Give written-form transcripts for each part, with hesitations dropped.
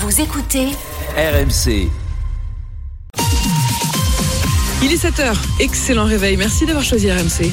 Vous écoutez RMC. Il est 7h, excellent réveil, merci d'avoir choisi RMC.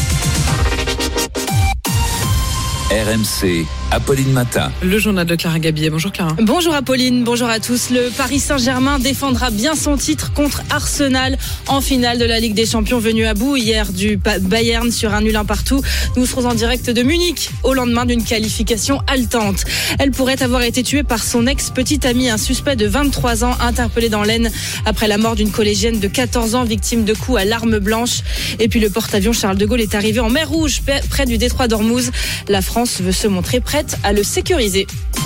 RMC, Apolline Matin. Le journal de Clara Gabillet. Bonjour Clara. Bonjour Apolline, bonjour à tous. Le Paris Saint-Germain défendra bien son titre contre Arsenal en finale de la Ligue des Champions, venue à bout hier du Bayern sur un nul un partout. Nous serons en direct de Munich au lendemain d'une qualification haletante. Elle pourrait avoir été tuée par son ex-petite amie, un suspect de 23 ans interpellé dans l'Aisne après la mort d'une collégienne de 14 ans victime de coups à l'arme blanche. Et puis le porte-avions Charles de Gaulle est arrivé en mer Rouge près du détroit d'Ormuz. La France veut se montrer prête à le sécuriser.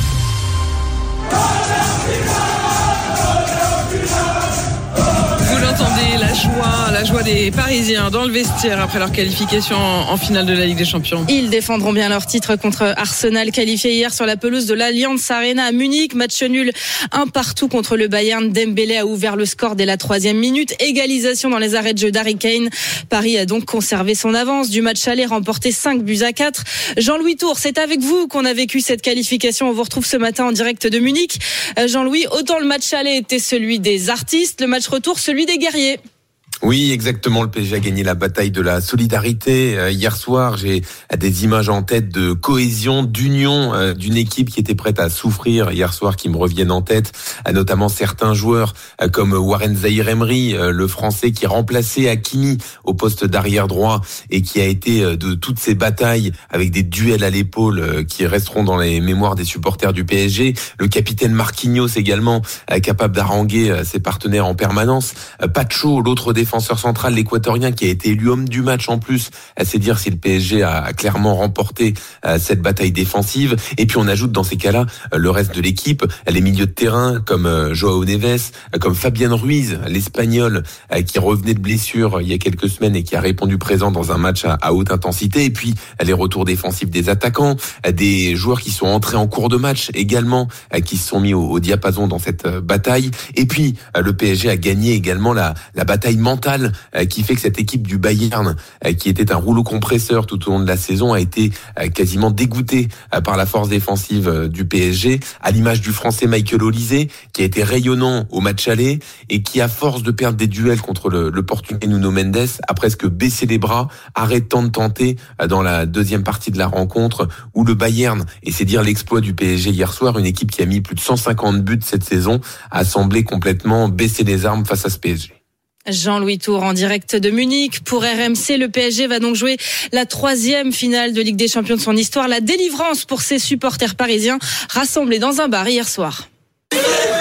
Vous l'entendez, la joie des Parisiens dans le vestiaire après leur qualification en finale de la Ligue des Champions. Ils défendront bien leur titre contre Arsenal, qualifié hier sur la pelouse de l'Allianz Arena à Munich. Match nul, un partout contre le Bayern. Dembélé a ouvert le score dès la 3e minute. Égalisation dans les arrêts de jeu d'Harry Kane. Paris a donc conservé son avance du match aller, remporté 5-4. Jean-Louis Tour, c'est avec vous qu'on a vécu cette qualification. On vous retrouve ce matin en direct de Munich. Jean-Louis, autant le match aller était celui des artistes, le match retour celui des guerriers. Oui, exactement. Le PSG a gagné la bataille de la solidarité. Hier soir, j'ai des images en tête de cohésion, d'union d'une équipe qui était prête à souffrir hier soir, qui me reviennent en tête, notamment certains joueurs comme Warren Zaïre-Emery, le Français qui remplaçait Hakimi au poste d'arrière droit et qui a été de toutes ces batailles avec des duels à l'épaule qui resteront dans les mémoires des supporters du PSG. Le capitaine Marquinhos également, capable d'haranguer ses partenaires en permanence. Pacho, l'autre défenseur central, l'équatorien, qui a été élu homme du match en plus. C'est dire si le PSG a clairement remporté cette bataille défensive. Et puis on ajoute dans ces cas-là le reste de l'équipe, les milieux de terrain comme Joao Neves, comme Fabien Ruiz, l'Espagnol, qui revenait de blessure il y a quelques semaines et qui a répondu présent dans un match à haute intensité. Et puis les retours défensifs des attaquants, des joueurs qui sont entrés en cours de match également, qui se sont mis au diapason dans cette bataille. Et puis le PSG a gagné également la bataille mentale qui fait que cette équipe du Bayern, qui était un rouleau compresseur tout au long de la saison, a été quasiment dégoûtée par la force défensive du PSG, à l'image du Français Michael Olise, qui a été rayonnant au match aller et qui, à force de perdre des duels contre le Portugais Nuno Mendes, a presque baissé les bras, arrêtant de tenter dans la deuxième partie de la rencontre où le Bayern, et c'est dire l'exploit du PSG hier soir, une équipe qui a mis plus de 150 buts cette saison, a semblé complètement baisser les armes face à ce PSG. Jean-Louis Tour en direct de Munich pour RMC. Le PSG va donc jouer la 3e finale de Ligue des Champions de son histoire. La délivrance pour ses supporters parisiens rassemblés dans un bar hier soir. On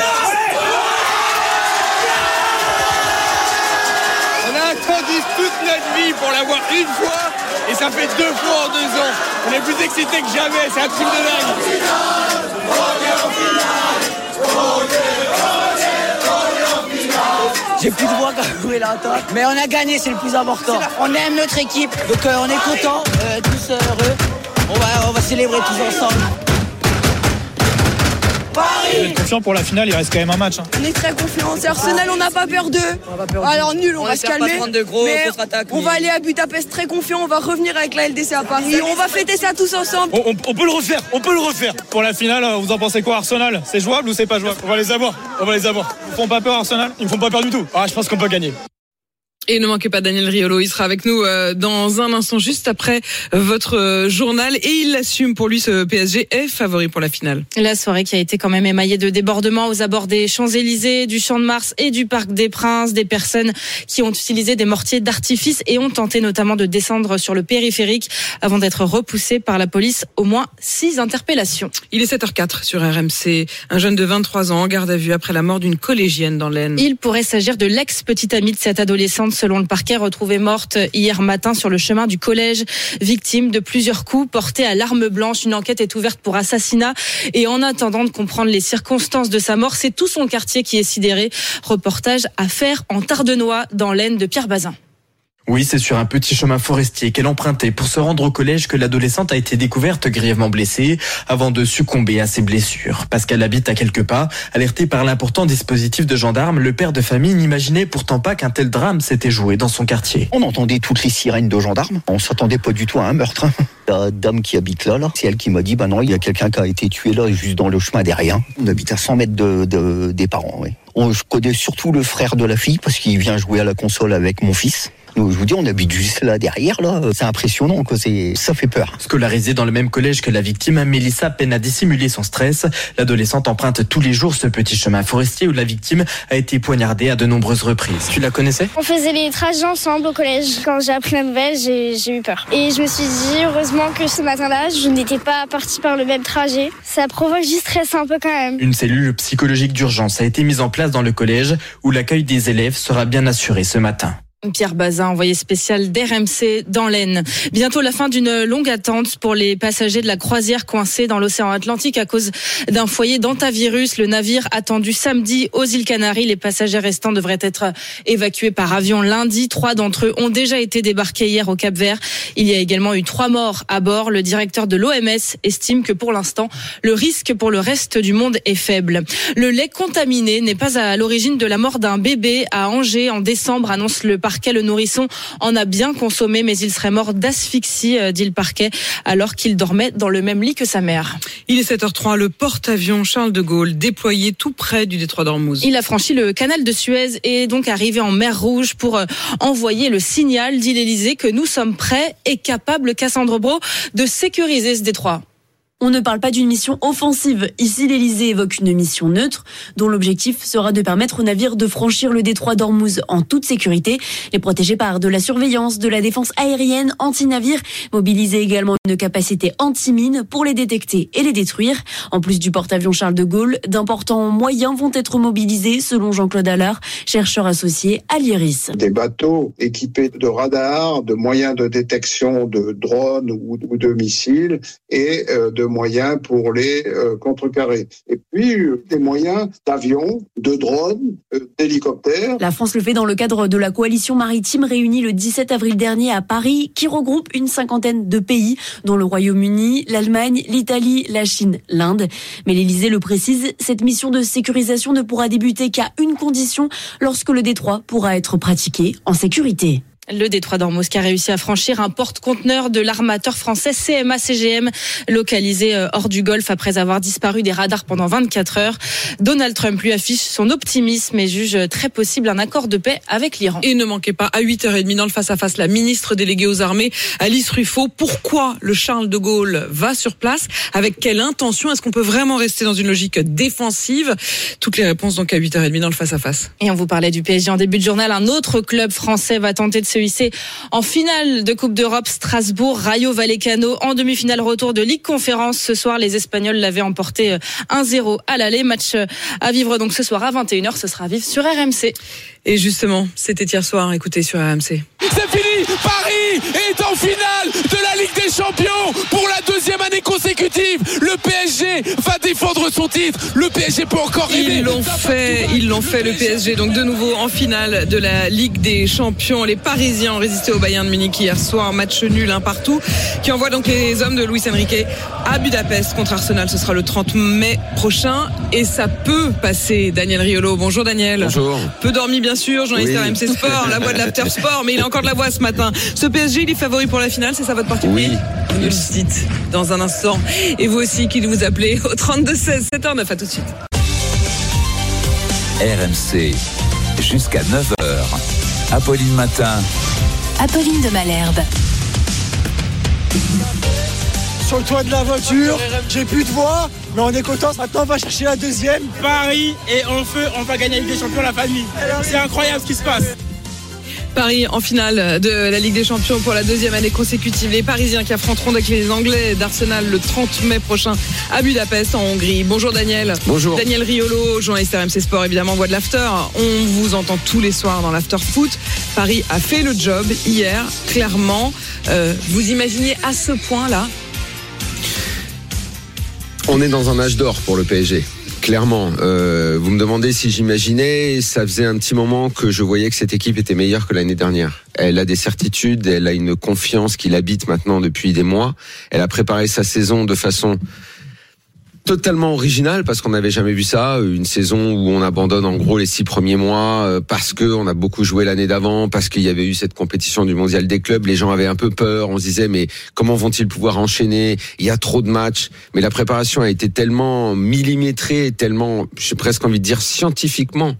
a attendu toute notre vie pour l'avoir une fois et ça fait 2 fois en 2 ans. On est plus excités que jamais, c'est un truc de dingue. J'ai plus de voix quand on est là, mais on a gagné, c'est le plus important. On aime notre équipe, donc on est contents, tous heureux. On va célébrer tous ensemble. On est confiant pour la finale, il reste quand même un match. On est très confiants. C'est Arsenal, on n'a pas peur d'eux. Alors nul, on va se calmer. Mais on va aller à Budapest très confiant. On va revenir avec la LDC à Paris. On va fêter ça tous ensemble. On peut le refaire. Pour la finale, vous en pensez quoi, Arsenal? C'est jouable ou c'est pas jouable? On va les avoir. Ils me font pas peur, Arsenal? Ils me font pas peur du tout. Je pense qu'on peut gagner. Et ne manquez pas Daniel Riolo, il sera avec nous dans un instant, juste après votre journal. Et il l'assume, pour lui, ce PSG est favori pour la finale. La soirée qui a été quand même émaillée de débordements aux abords des Champs-Élysées, du Champ de Mars et du Parc des Princes. Des personnes qui ont utilisé des mortiers d'artifice et ont tenté notamment de descendre sur le périphérique avant d'être repoussées par la police. Au moins 6 interpellations. Il est 7h04 sur RMC. Un jeune de 23 ans en garde à vue après la mort d'une collégienne dans l'Aisne. Il pourrait s'agir de l'ex-petite amie de cette adolescente, selon le parquet, retrouvée morte hier matin sur le chemin du collège, victime de plusieurs coups portés à l'arme blanche. Une enquête est ouverte pour assassinat et en attendant de comprendre les circonstances de sa mort, c'est tout son quartier qui est sidéré. Reportage à faire en Tardenois dans l'Aisne de Pierre Bazin. Oui, c'est sur un petit chemin forestier qu'elle empruntait pour se rendre au collège que l'adolescente a été découverte grièvement blessée avant de succomber à ses blessures. Parce qu'elle habite à quelques pas, alerté par l'important dispositif de gendarmes, le père de famille n'imaginait pourtant pas qu'un tel drame s'était joué dans son quartier. On entendait toutes les sirènes de gendarmes. On s'attendait pas du tout à un meurtre. La dame qui habite là, c'est elle qui m'a dit, non, il y a quelqu'un qui a été tué là, juste dans le chemin derrière. On habite à 100 mètres des parents, oui. Je connais surtout le frère de la fille parce qu'il vient jouer à la console avec mon fils. Je vous dis, on habite juste là derrière, là. C'est impressionnant, quoi. Ça fait peur. Scolarisée dans le même collège que la victime, Mélissa peine à dissimuler son stress. L'adolescente emprunte tous les jours ce petit chemin forestier où la victime a été poignardée à de nombreuses reprises. Tu la connaissais ? On faisait les trajets ensemble au collège. Quand j'ai appris la nouvelle, j'ai eu peur. Et je me suis dit, heureusement que ce matin-là, je n'étais pas partie par le même trajet. Ça provoque du stress un peu quand même. Une cellule psychologique d'urgence a été mise en place dans le collège où l'accueil des élèves sera bien assuré ce matin. Pierre Bazin, envoyé spécial d'RMC dans l'Aisne. Bientôt la fin d'une longue attente pour les passagers de la croisière coincés dans l'océan Atlantique à cause d'un foyer d'hantavirus. Le navire attendu samedi aux îles Canaries. Les passagers restants devraient être évacués par avion lundi. 3 d'entre eux ont déjà été débarqués hier au Cap-Vert. Il y a également eu 3 morts à bord. Le directeur de l'OMS estime que pour l'instant, le risque pour le reste du monde est faible. Le lait contaminé n'est pas à l'origine de la mort d'un bébé à Angers en décembre, annonce le parquet. Le nourrisson en a bien consommé, mais il serait mort d'asphyxie, dit le parquet, alors qu'il dormait dans le même lit que sa mère. Il est 7h03, le porte-avions Charles de Gaulle, déployé tout près du détroit d'Ormuz. Il a franchi le canal de Suez et est donc arrivé en mer Rouge pour envoyer le signal, dit l'Élysée, que nous sommes prêts et capables, Cassandre Braud, de sécuriser ce détroit. On ne parle pas d'une mission offensive. Ici, l'Élysée évoque une mission neutre, dont l'objectif sera de permettre aux navires de franchir le détroit d'Ormuz en toute sécurité, les protéger par de la surveillance, de la défense aérienne, anti-navire, mobiliser également une capacité anti-mine pour les détecter et les détruire. En plus du porte-avions Charles de Gaulle, d'importants moyens vont être mobilisés, selon Jean-Claude Allard, chercheur associé à l'IRIS. Des bateaux équipés de radars, de moyens de détection de drones ou de missiles et de moyens pour les contrecarrer. Et puis, des moyens d'avions, de drones, d'hélicoptères. La France le fait dans le cadre de la coalition maritime réunie le 17 avril dernier à Paris, qui regroupe une 50aine de pays, dont le Royaume-Uni, l'Allemagne, l'Italie, la Chine, l'Inde. Mais l'Élysée le précise, cette mission de sécurisation ne pourra débuter qu'à une condition, lorsque le détroit pourra être pratiqué en sécurité. Le détroit d'Ormuz qui a réussi à franchir un porte-conteneur de l'armateur français CMA-CGM, localisé hors du Golfe après avoir disparu des radars pendant 24 heures. Donald Trump lui affiche son optimisme et juge très possible un accord de paix avec l'Iran. Et ne manquez pas, à 8h30 dans le face-à-face, la ministre déléguée aux armées, Alice Ruffo. Pourquoi le Charles de Gaulle va sur place? Avec quelle intention? Est-ce qu'on peut vraiment rester dans une logique défensive? Toutes les réponses donc à 8h30 dans le face-à-face. Et on vous parlait du PSG en début de journal. Un autre club français va tenter de se hisser en finale de Coupe d'Europe. Strasbourg, Rayo Vallecano en demi-finale retour de Ligue Conférence. Ce soir, les Espagnols l'avaient emporté 1-0 à l'aller. Match à vivre donc ce soir à 21h. Ce sera à vivre sur RMC. Et justement, c'était hier soir. Écoutez sur RMC. C'est fini. Paris est en finale de la Ligue des Champions pour la 2e année consécutive. Le PSG va défendre son titre. Le PSG peut encore rêver. Ils l'ont fait le PSG. Donc de nouveau en finale de la Ligue des Champions. Les Parisiens ont résisté au Bayern de Munich hier soir. Match nul, 1-1, qui envoie donc les hommes de Luis Enrique à Budapest contre Arsenal. Ce sera le 30 mai prochain. Et ça peut passer. Daniel Riolo. Bonjour Daniel. Bonjour. Peu dormi bien sûr. Journaliste RMC Sport. La voix de l'After Sport. Mais il a encore de la voix ce matin. Ce PSG, il est favori pour la finale. C'est ça votre parti? Oui. Vous nous le dites dans un instant. Et vous aussi qui vous appelez au 32-16. 7h09. À tout de suite. RMC. Jusqu'à 9h. Apolline Matin. Apolline de Malherbe. Sur le toit de la voiture, j'ai plus de voix, mais on est content. Maintenant, on va chercher la 2e. Paris est en feu, on va gagner la Ligue des Champions, la famille. C'est incroyable ce qui se passe. Paris en finale de la Ligue des Champions pour la 2e année consécutive. Les Parisiens qui affronteront donc les Anglais d'Arsenal le 30 mai prochain à Budapest en Hongrie. Bonjour Daniel. Bonjour. Daniel Riolo, journaliste RMC Sport, évidemment, voix de l'After. On vous entend tous les soirs dans l'After Foot. Paris a fait le job hier, clairement. Vous imaginez à ce point-là? On est dans un âge d'or pour le PSG. Clairement. Vous me demandez si j'imaginais, ça faisait un petit moment que je voyais que cette équipe était meilleure que l'année dernière. Elle a des certitudes, elle a une confiance qui l'habite maintenant depuis des mois. Elle a préparé sa saison de façon totalement originale parce qu'on n'avait jamais vu ça, une saison où on abandonne en gros les 6 premiers mois parce que on a beaucoup joué l'année d'avant, parce qu'il y avait eu cette compétition du mondial des clubs, les gens avaient un peu peur, on se disait mais comment vont-ils pouvoir enchaîner, il y a trop de matchs, mais la préparation a été tellement millimétrée, tellement, j'ai presque envie de dire scientifiquement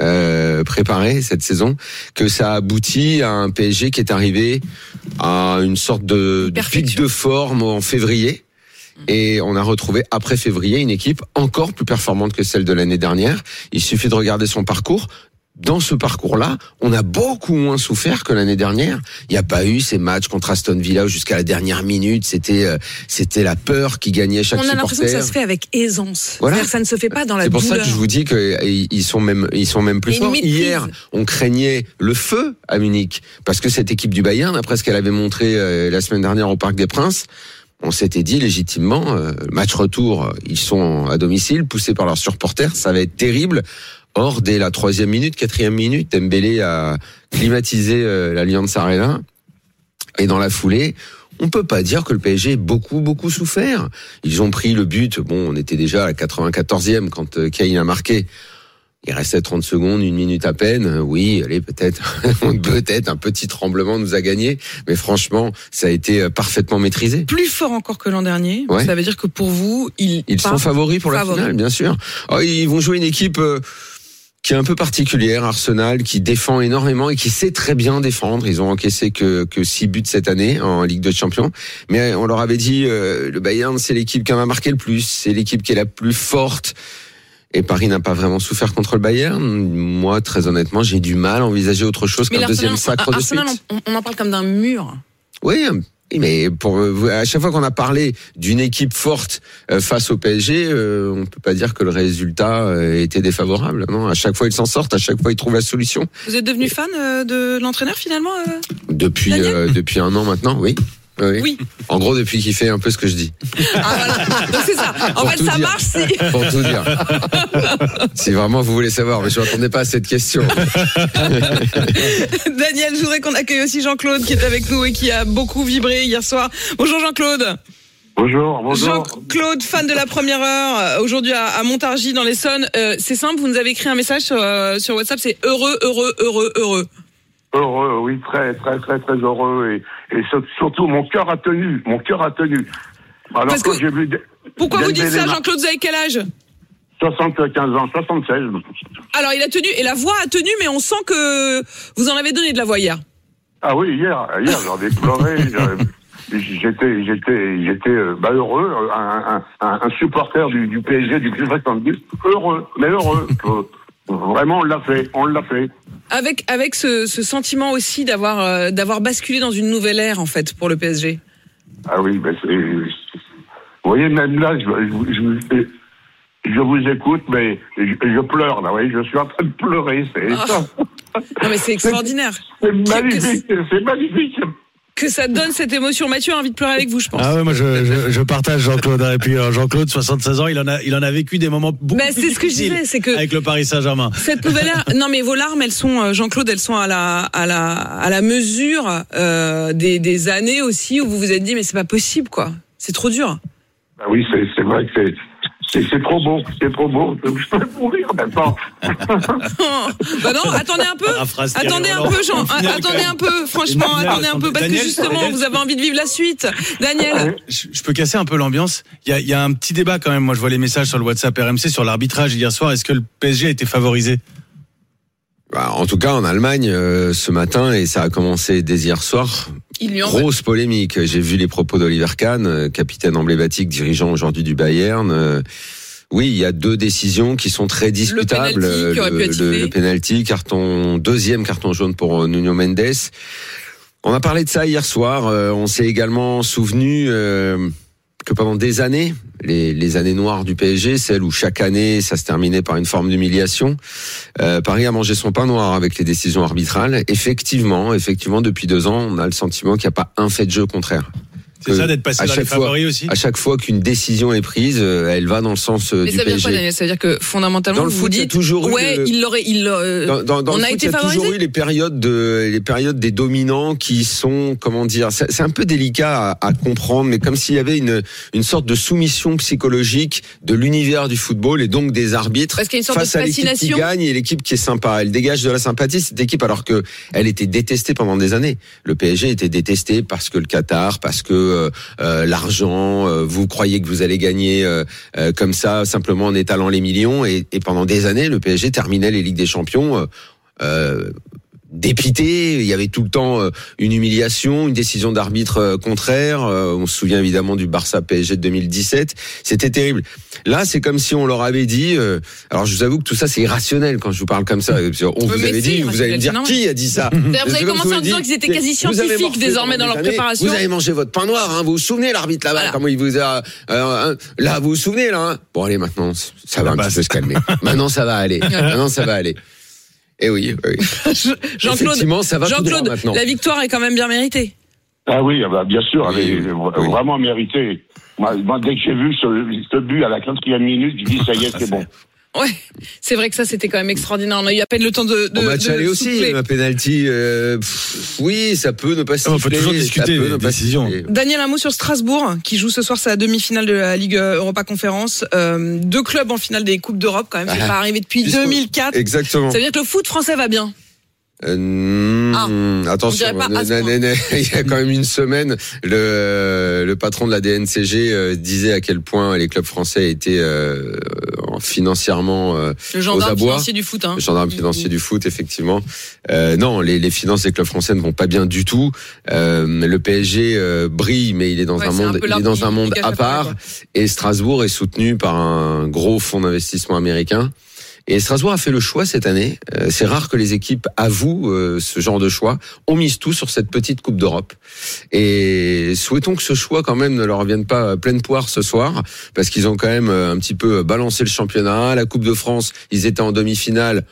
préparé cette saison, que ça aboutit à un PSG qui est arrivé à une sorte de pic de forme en février. Et on a retrouvé après février une équipe encore plus performante que celle de l'année dernière. Il suffit de regarder son parcours. Dans ce parcours-là, on a beaucoup moins souffert que l'année dernière. Il n'y a pas eu ces matchs contre Aston Villa où jusqu'à la dernière minute, c'était la peur qui gagnait chaque supporter. On a l'impression que ça se fait avec aisance. Voilà. Ça ne se fait pas dans la douleur. C'est pour ça que je vous dis qu'ils sont même plus forts. Hier, on craignait le feu à Munich parce que cette équipe du Bayern, après ce qu'elle avait montré la semaine dernière au Parc des Princes, on s'était dit légitimement, match retour, ils sont à domicile, poussés par leurs supporters, ça va être terrible. Or, dès la 3e minute, 4e minute, Dembélé a climatisé l'Allianz Arena. Et dans la foulée, on peut pas dire que le PSG ait beaucoup souffert. Ils ont pris le but, on était déjà à la 94e quand Kane a marqué. Il restait 30 secondes, 1 minute à peine. Oui, allez, peut-être un petit tremblement nous a gagné. Mais franchement, ça a été parfaitement maîtrisé. Plus fort encore que l'an dernier. Ouais. Ça veut dire que pour vous, ils sont favoris pour la finale, bien sûr. Oh, ils vont jouer une équipe qui est un peu particulière, Arsenal, qui défend énormément et qui sait très bien défendre. Ils ont encaissé que 6 buts cette année en Ligue des Champions. Mais on leur avait dit, le Bayern, c'est l'équipe qui en a marqué le plus. C'est l'équipe qui est la plus forte. Et Paris n'a pas vraiment souffert contre le Bayern. Moi, très honnêtement, j'ai du mal à envisager autre chose qu'un deuxième sacre de suite. On en parle comme d'un mur. Oui, mais à chaque fois qu'on a parlé d'une équipe forte face au PSG, on peut pas dire que le résultat était défavorable. Non, à chaque fois ils s'en sortent, à chaque fois ils trouvent la solution. Vous êtes devenu fan de l'entraîneur finalement depuis 1 an maintenant, oui. Oui. En gros, depuis qu'il fait un peu ce que je dis. Ah voilà, donc c'est ça. En fait, ça marche si. Pour tout dire. Si vraiment vous voulez savoir, mais je m'attendais pas à cette question. Daniel, je voudrais qu'on accueille aussi Jean-Claude qui est avec nous et qui a beaucoup vibré hier soir. Bonjour Jean-Claude. Bonjour. Jean-Claude, fan de la première heure, aujourd'hui à Montargis dans l'Essonne. C'est simple, vous nous avez écrit un message sur WhatsApp, c'est heureux. Heureux, oui, très heureux et surtout mon cœur a tenu. Alors quand j'ai vu pourquoi vous dites ça, Jean-Claude, vous avez quel âge? 75 ans, 76. Alors il a tenu et la voix a tenu, mais on sent que vous en avez donné de la voix hier. Ah oui, hier j'en ai pleuré. J'étais heureux, un supporter du PSG du club rectangulaire, heureux. Vraiment, on l'a fait. Avec ce sentiment aussi d'avoir basculé dans une nouvelle ère en fait pour le PSG. Ah oui, ben vous voyez, même là, je vous écoute, mais je pleure là. Oui, je suis en train de pleurer. Non mais c'est extraordinaire. C'est magnifique. Que ça donne cette émotion. Mathieu a envie de pleurer avec vous, je pense. Ah ouais, moi je partage Jean-Claude. Et puis Jean-Claude, 76 ans, il en a vécu des moments beaucoup plus difficiles. C'est ce que je disais, c'est que avec le Paris Saint-Germain. Cette nouvelle ère. Non mais vos larmes, elles sont, Jean-Claude, elles sont à la mesure des années aussi où vous vous êtes dit mais c'est pas possible quoi. C'est trop dur. Ah oui, c'est vrai que c'est trop beau, je peux mourir maintenant. Bah non, attendez un peu, Jean, attendez un peu, franchement, attendez un peu, parce que justement, vous avez envie de vivre la suite. Daniel. Je peux casser un peu l'ambiance. Il y a un petit débat quand même, moi je vois les messages sur le WhatsApp RMC sur l'arbitrage hier soir. Est-ce que le PSG a été favorisé? En tout cas, en Allemagne, ce matin, et ça a commencé dès hier soir, grosse polémique. J'ai vu les propos d'Oliver Kahn, capitaine emblématique, dirigeant aujourd'hui du Bayern. Oui, il y a 2 décisions qui sont très disputables. Le penalty, deuxième carton jaune pour Nuno Mendes. On a parlé de ça hier soir. On s'est également souvenu que pendant des années, les années noires du PSG, celles où chaque année ça se terminait par une forme d'humiliation, Paris a mangé son pain noir avec les décisions arbitrales. Effectivement, depuis 2 ans, on a le sentiment qu'il n'y a pas un fait de jeu contraire. C'est ça, d'être passé dans les favoris aussi. À chaque fois qu'une décision est prise, elle va dans le sens du PSG. Mais ça veut dire quoi, Daniel ? Ça veut dire que fondamentalement, vous dites, on a été favorisé. Il y a toujours eu les périodes des dominants qui sont, comment dire, c'est un peu délicat à comprendre, mais comme s'il y avait une sorte de soumission psychologique de l'univers du football et donc des arbitres face à l'équipe qui gagne et l'équipe qui est sympa. Elle dégage de la sympathie, cette équipe, alors que elle était détestée pendant des années. Le PSG était détesté parce que le Qatar, parce que l'argent, vous croyez que vous allez gagner comme ça simplement en étalant les millions, et pendant des années le PSG terminait les Ligues des Champions dépité, il y avait tout le temps une humiliation, une décision d'arbitre contraire, on se souvient évidemment du Barça PSG de 2017, c'était terrible. Là, c'est comme si on leur avait dit, alors je vous avoue que tout ça c'est irrationnel quand je vous parle comme ça, on vous avait dit, vous allez me dire qui a dit ça. Vous avez commencé en disant qu'ils étaient quasi scientifiques désormais dans leur préparation. Vous avez mangé votre pain noir, hein, vous vous souvenez l'arbitre là-bas, comment il vous a là, vous vous souvenez là, hein, bon allez maintenant, ça va un petit peu se calmer. Maintenant ça va aller. Eh oui. Jean-Claude, la victoire est quand même bien méritée. Ah oui, bien sûr, elle est vraiment méritée. Moi, dès que j'ai vu ce but à la 4e minute, je dis ça y est, c'est bon. Ouais, c'est vrai que ça c'était quand même extraordinaire. On a eu à peine le temps de match aller aussi, un penalty. Oui, ça peut ne pas siffler. On peut toujours discuter des décisions. Daniel, un mot sur Strasbourg qui joue ce soir sa demi-finale de la Ligue Europa Conférence. 2 clubs en finale des Coupes d'Europe quand même. C'est pas arrivé depuis 2004. Exactement. Ça veut dire que le foot français va bien. Attention, il y a quand même une semaine, le patron de la DNCG disait à quel point les clubs français étaient financièrement le gendarme financier du foot, hein. Le gendarme financier du foot, effectivement. Non, les finances des clubs français ne vont pas bien du tout. Le PSG brille, mais il est dans un monde à part. Et Strasbourg est soutenu par un gros fonds d'investissement américain. Et Strasbourg a fait le choix cette année. C'est rare que les équipes avouent ce genre de choix. On mise tout sur cette petite Coupe d'Europe. Et souhaitons que ce choix quand même ne leur revienne pas pleine poire ce soir, parce qu'ils ont quand même un petit peu balancé le championnat. La Coupe de France, ils étaient en demi-finale.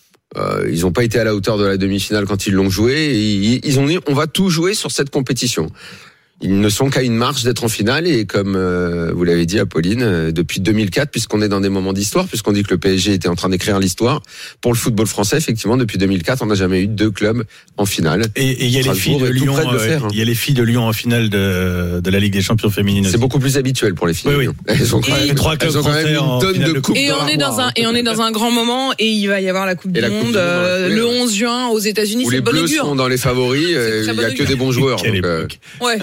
Ils n'ont pas été à la hauteur de la demi-finale quand ils l'ont joué. Et ils ont dit, on va tout jouer sur cette compétition. Ils ne sont qu'à une marche d'être en finale, et comme vous l'avez dit, Apolline, depuis 2004, puisqu'on est dans des moments d'histoire, puisqu'on dit que le PSG était en train d'écrire l'histoire, pour le football français, effectivement, depuis 2004, on n'a jamais eu 2 clubs en finale. Et il y a les filles de Lyon, il y a les filles de Lyon en finale de la Ligue des Champions féminines aussi. C'est beaucoup plus habituel pour les filles. Oui. Elles ont quand même 3 clubs français une tonne de coupes. Et on est dans un grand moment, et il va y avoir la Coupe du Monde le 11 juin aux États-Unis. Les Bleus sont dans les favoris, il y a que des bons joueurs. Ouais.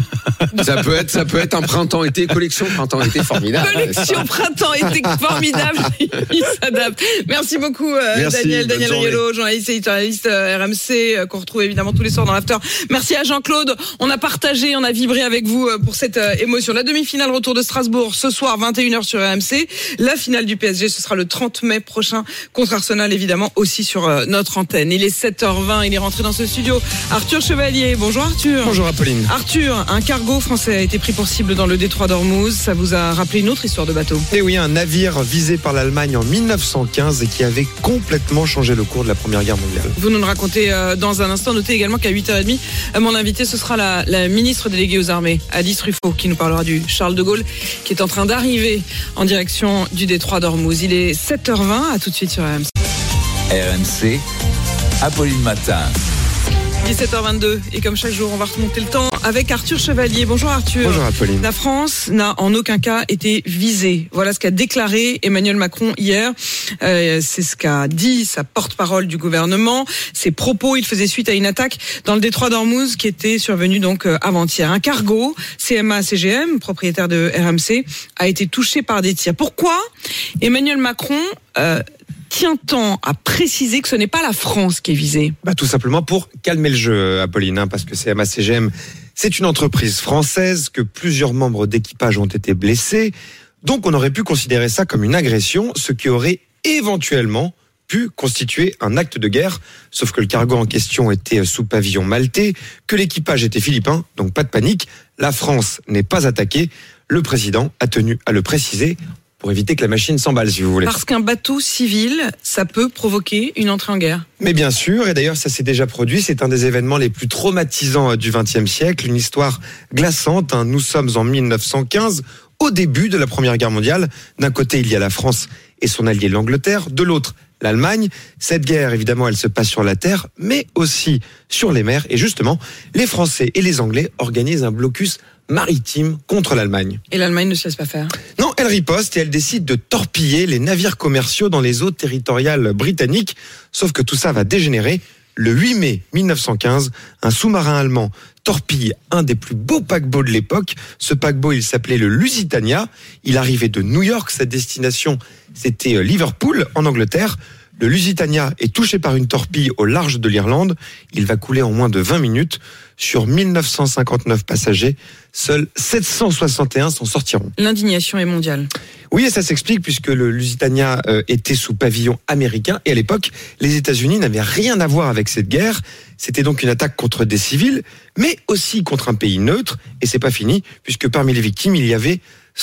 Ça peut être un printemps-été, collection printemps-été formidable. Collection printemps-été formidable. Il s'adapte. Merci beaucoup, Daniel Riolo, journaliste et éditorialiste RMC, qu'on retrouve évidemment tous les soirs dans l'After. Merci à Jean-Claude. On a partagé, on a vibré avec vous pour cette émotion. La demi-finale, retour de Strasbourg ce soir, 21h sur RMC. La finale du PSG, ce sera le 30 mai prochain contre Arsenal, évidemment, aussi sur notre antenne. Il est 7h20, il est rentré dans ce studio. Arthur Chevalier. Bonjour Arthur. Bonjour Apolline. Arthur, un cargo français a été pris pour cible dans le détroit d'Ormuz. Ça vous a rappelé une autre histoire de bateau? Et oui, un navire visé par l'Allemagne en 1915 et qui avait complètement changé le cours de la Première Guerre mondiale. Vous nous le racontez dans un instant. Notez également qu'à 8h30, mon invité, ce sera la ministre déléguée aux armées, Alice Ruffo, qui nous parlera du Charles de Gaulle, qui est en train d'arriver en direction du détroit d'Ormuz. Il est 7h20, à tout de suite sur RMC. RMC, Apolline Matin. 17h22, et comme chaque jour, on va remonter le temps avec Arthur Chevalier. Bonjour Arthur. Bonjour Apolline. La France n'a en aucun cas été visée. Voilà ce qu'a déclaré Emmanuel Macron hier. C'est ce qu'a dit sa porte-parole du gouvernement. Ses propos, il faisait suite à une attaque dans le détroit d'Ormuz qui était survenue donc avant-hier. Un cargo, CMA-CGM, propriétaire de RMC, a été touché par des tirs. Pourquoi Emmanuel Macron tient-on à préciser que ce n'est pas la France qui est visée? Tout simplement pour calmer le jeu, Apolline, parce que CMA-CGM, c'est une entreprise française, que plusieurs membres d'équipage ont été blessés. Donc on aurait pu considérer ça comme une agression, ce qui aurait éventuellement pu constituer un acte de guerre. Sauf que le cargo en question était sous pavillon maltais, que l'équipage était philippin, donc pas de panique. La France n'est pas attaquée. Le président a tenu à le préciser. pour éviter que la machine s'emballe, si vous voulez. Parce qu'un bateau civil, ça peut provoquer une entrée en guerre. Mais bien sûr, et d'ailleurs ça s'est déjà produit, c'est un des événements les plus traumatisants du XXe siècle, une histoire glaçante. Nous sommes en 1915, au début de la Première Guerre mondiale. D'un côté, il y a la France et son allié l'Angleterre, de l'autre, l'Allemagne. Cette guerre, évidemment, elle se passe sur la terre, mais aussi sur les mers. Et justement, les Français et les Anglais organisent un blocus maritime contre l'Allemagne. Et l'Allemagne ne se laisse pas faire. Non, elle riposte et elle décide de torpiller les navires commerciaux dans les eaux territoriales britanniques. Sauf que tout ça va dégénérer. Le 8 mai 1915, un sous-marin allemand torpille un des plus beaux paquebots de l'époque. Ce paquebot, il s'appelait le Lusitania. Il arrivait de New York. Sa destination, c'était Liverpool, en Angleterre. Le Lusitania est touché par une torpille au large de l'Irlande. Il va couler en moins de 20 minutes. Sur 1959 passagers, seuls 761 s'en sortiront. L'indignation est mondiale. Oui, et ça s'explique puisque le Lusitania était sous pavillon américain. Et à l'époque, les États-Unis n'avaient rien à voir avec cette guerre. C'était donc une attaque contre des civils, mais aussi contre un pays neutre. Et c'est pas fini, puisque parmi les victimes, il y avait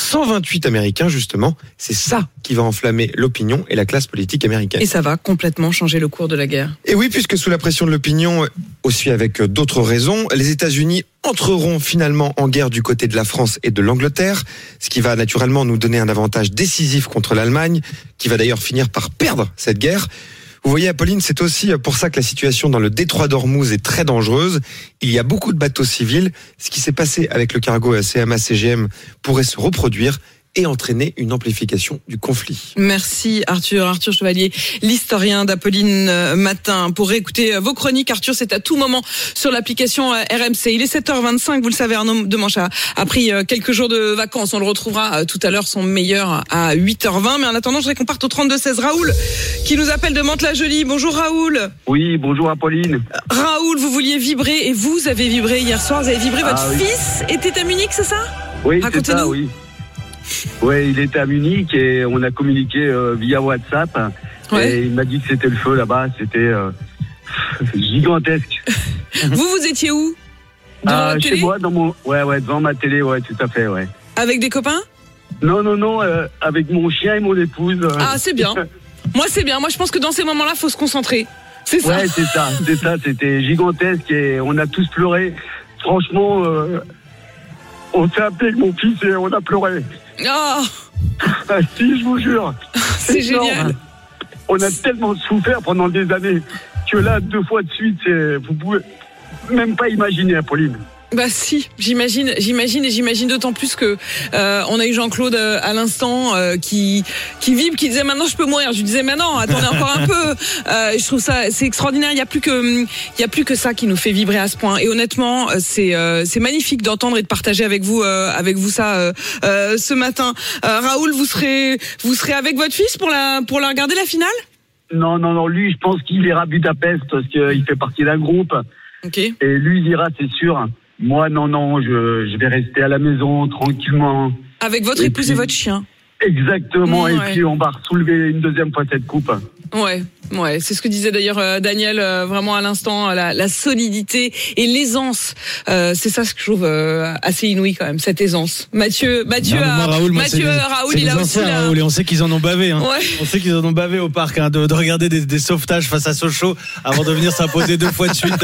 128 Américains, justement. C'est ça qui va enflammer l'opinion et la classe politique américaine. Et ça va complètement changer le cours de la guerre. Et oui, puisque sous la pression de l'opinion, aussi avec d'autres raisons, les États-Unis entreront finalement en guerre du côté de la France et de l'Angleterre, ce qui va naturellement nous donner un avantage décisif contre l'Allemagne, qui va d'ailleurs finir par perdre cette guerre. Vous voyez, Apolline, c'est aussi pour ça que la situation dans le détroit d'Ormuz est très dangereuse. Il y a beaucoup de bateaux civils. Ce qui s'est passé avec le cargo CMA-CGM pourrait se reproduire et entraîner une amplification du conflit. Merci Arthur Chevalier, l'historien d'Apolline Matin. Pour réécouter vos chroniques, Arthur, c'est à tout moment sur l'application RMC. Il est 7h25, vous le savez, Arnaud Demanche a pris quelques jours de vacances. On le retrouvera tout à l'heure, son meilleur à 8h20. Mais en attendant, je voudrais qu'on parte au 32-16. Raoul, qui nous appelle de Mantes-la-Jolie. Bonjour Raoul. Oui, bonjour Apolline. Raoul, vous vouliez vibrer et vous avez vibré hier soir. Vous avez vibré, votre fils était à Munich, c'est ça? Oui, c'est ça, oui. Ouais, il était à Munich et on a communiqué via WhatsApp. Ouais. Et il m'a dit que c'était le feu là-bas, c'était gigantesque. Vous étiez où? Dans la télé? Chez moi, devant ma télé, ouais, tout à fait, ouais. Avec des copains? Non, avec mon chien et mon épouse. Ah, c'est bien. Moi, c'est bien. Moi, je pense que dans ces moments-là, faut se concentrer. C'est ça. Ouais, c'est ça. C'était gigantesque et on a tous pleuré. Franchement, on s'est appelé avec mon fils et on a pleuré. Oh. Si, je vous jure. C'est génial. On a tellement souffert pendant des années que là, 2 fois de suite, vous pouvez même pas imaginer, Apolline. Bah si, j'imagine d'autant plus que on a eu Jean-Claude à l'instant qui vibre, qui disait maintenant je peux mourir. Je lui disais maintenant attendez encore un peu. Je trouve ça c'est extraordinaire. Il y a plus que ça qui nous fait vibrer à ce point. Et honnêtement c'est magnifique d'entendre et de partager avec vous ça ce matin. Raoul, vous serez avec votre fils pour la regarder la finale? Non, lui je pense qu'il ira à Budapest parce qu'il fait partie d'un groupe. Ok. Et lui il ira, c'est sûr. Moi, non, je vais rester à la maison, tranquillement. Avec votre épouse et votre chien. Exactement, et puis on va soulever une deuxième fois cette coupe. Ouais, c'est ce que disait d'ailleurs Daniel vraiment à l'instant, la solidité et l'aisance. C'est ça ce que je trouve assez inouï quand même, cette aisance. Raoul, il a aussi Raoul, et on sait qu'ils en ont bavé. Ouais. On sait qu'ils en ont bavé au parc de regarder des sauvetages face à Sochaux avant de venir s'imposer 2 fois de suite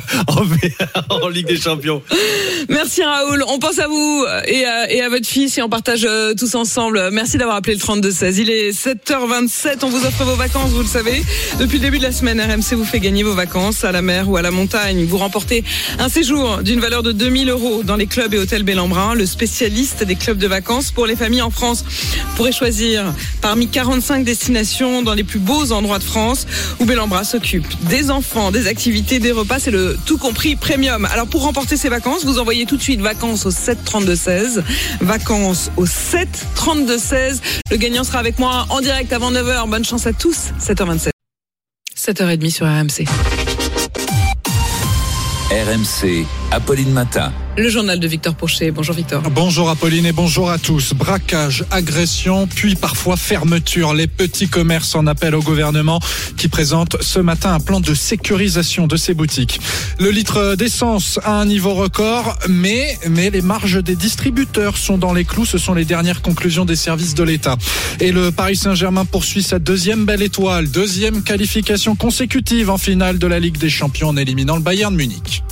en Ligue des Champions. Merci Raoul, on pense à vous et à votre fils et on partage tous ensemble. Merci d'avoir appelé le 32-16. Il est 7h27, on vous offre vos vacances, vous le savez. Depuis le début de la semaine, RMC vous fait gagner vos vacances à la mer ou à la montagne. Vous remportez un séjour d'une valeur de 2 000 € dans les clubs et hôtels Bel-en-Brun, le spécialiste des clubs de vacances pour les familles en France. Vous pourrez choisir parmi 45 destinations dans les plus beaux endroits de France où Bel-en-Brun s'occupe des enfants, des activités, des repas. C'est le tout compris premium. Alors pour remporter ces vacances, vous envoyez tout de suite vacances au 732-16. Vacances au 732-16. Le gagnant sera avec moi en direct avant 9h. Bonne chance à tous. 7h27. 7h30 sur RMC. RMC, Apolline Matin. Le journal de Victor Pochet. Bonjour Victor. Bonjour Apolline et bonjour à tous. Braquage, agression, puis parfois fermeture. Les petits commerces en appellent au gouvernement qui présente ce matin un plan de sécurisation de ces boutiques. Le litre d'essence à un niveau record, mais les marges des distributeurs sont dans les clous. Ce sont les dernières conclusions des services de l'État. Et le Paris Saint-Germain poursuit sa deuxième belle étoile. Deuxième qualification consécutive en finale de la Ligue des Champions en éliminant le Bayern Munich.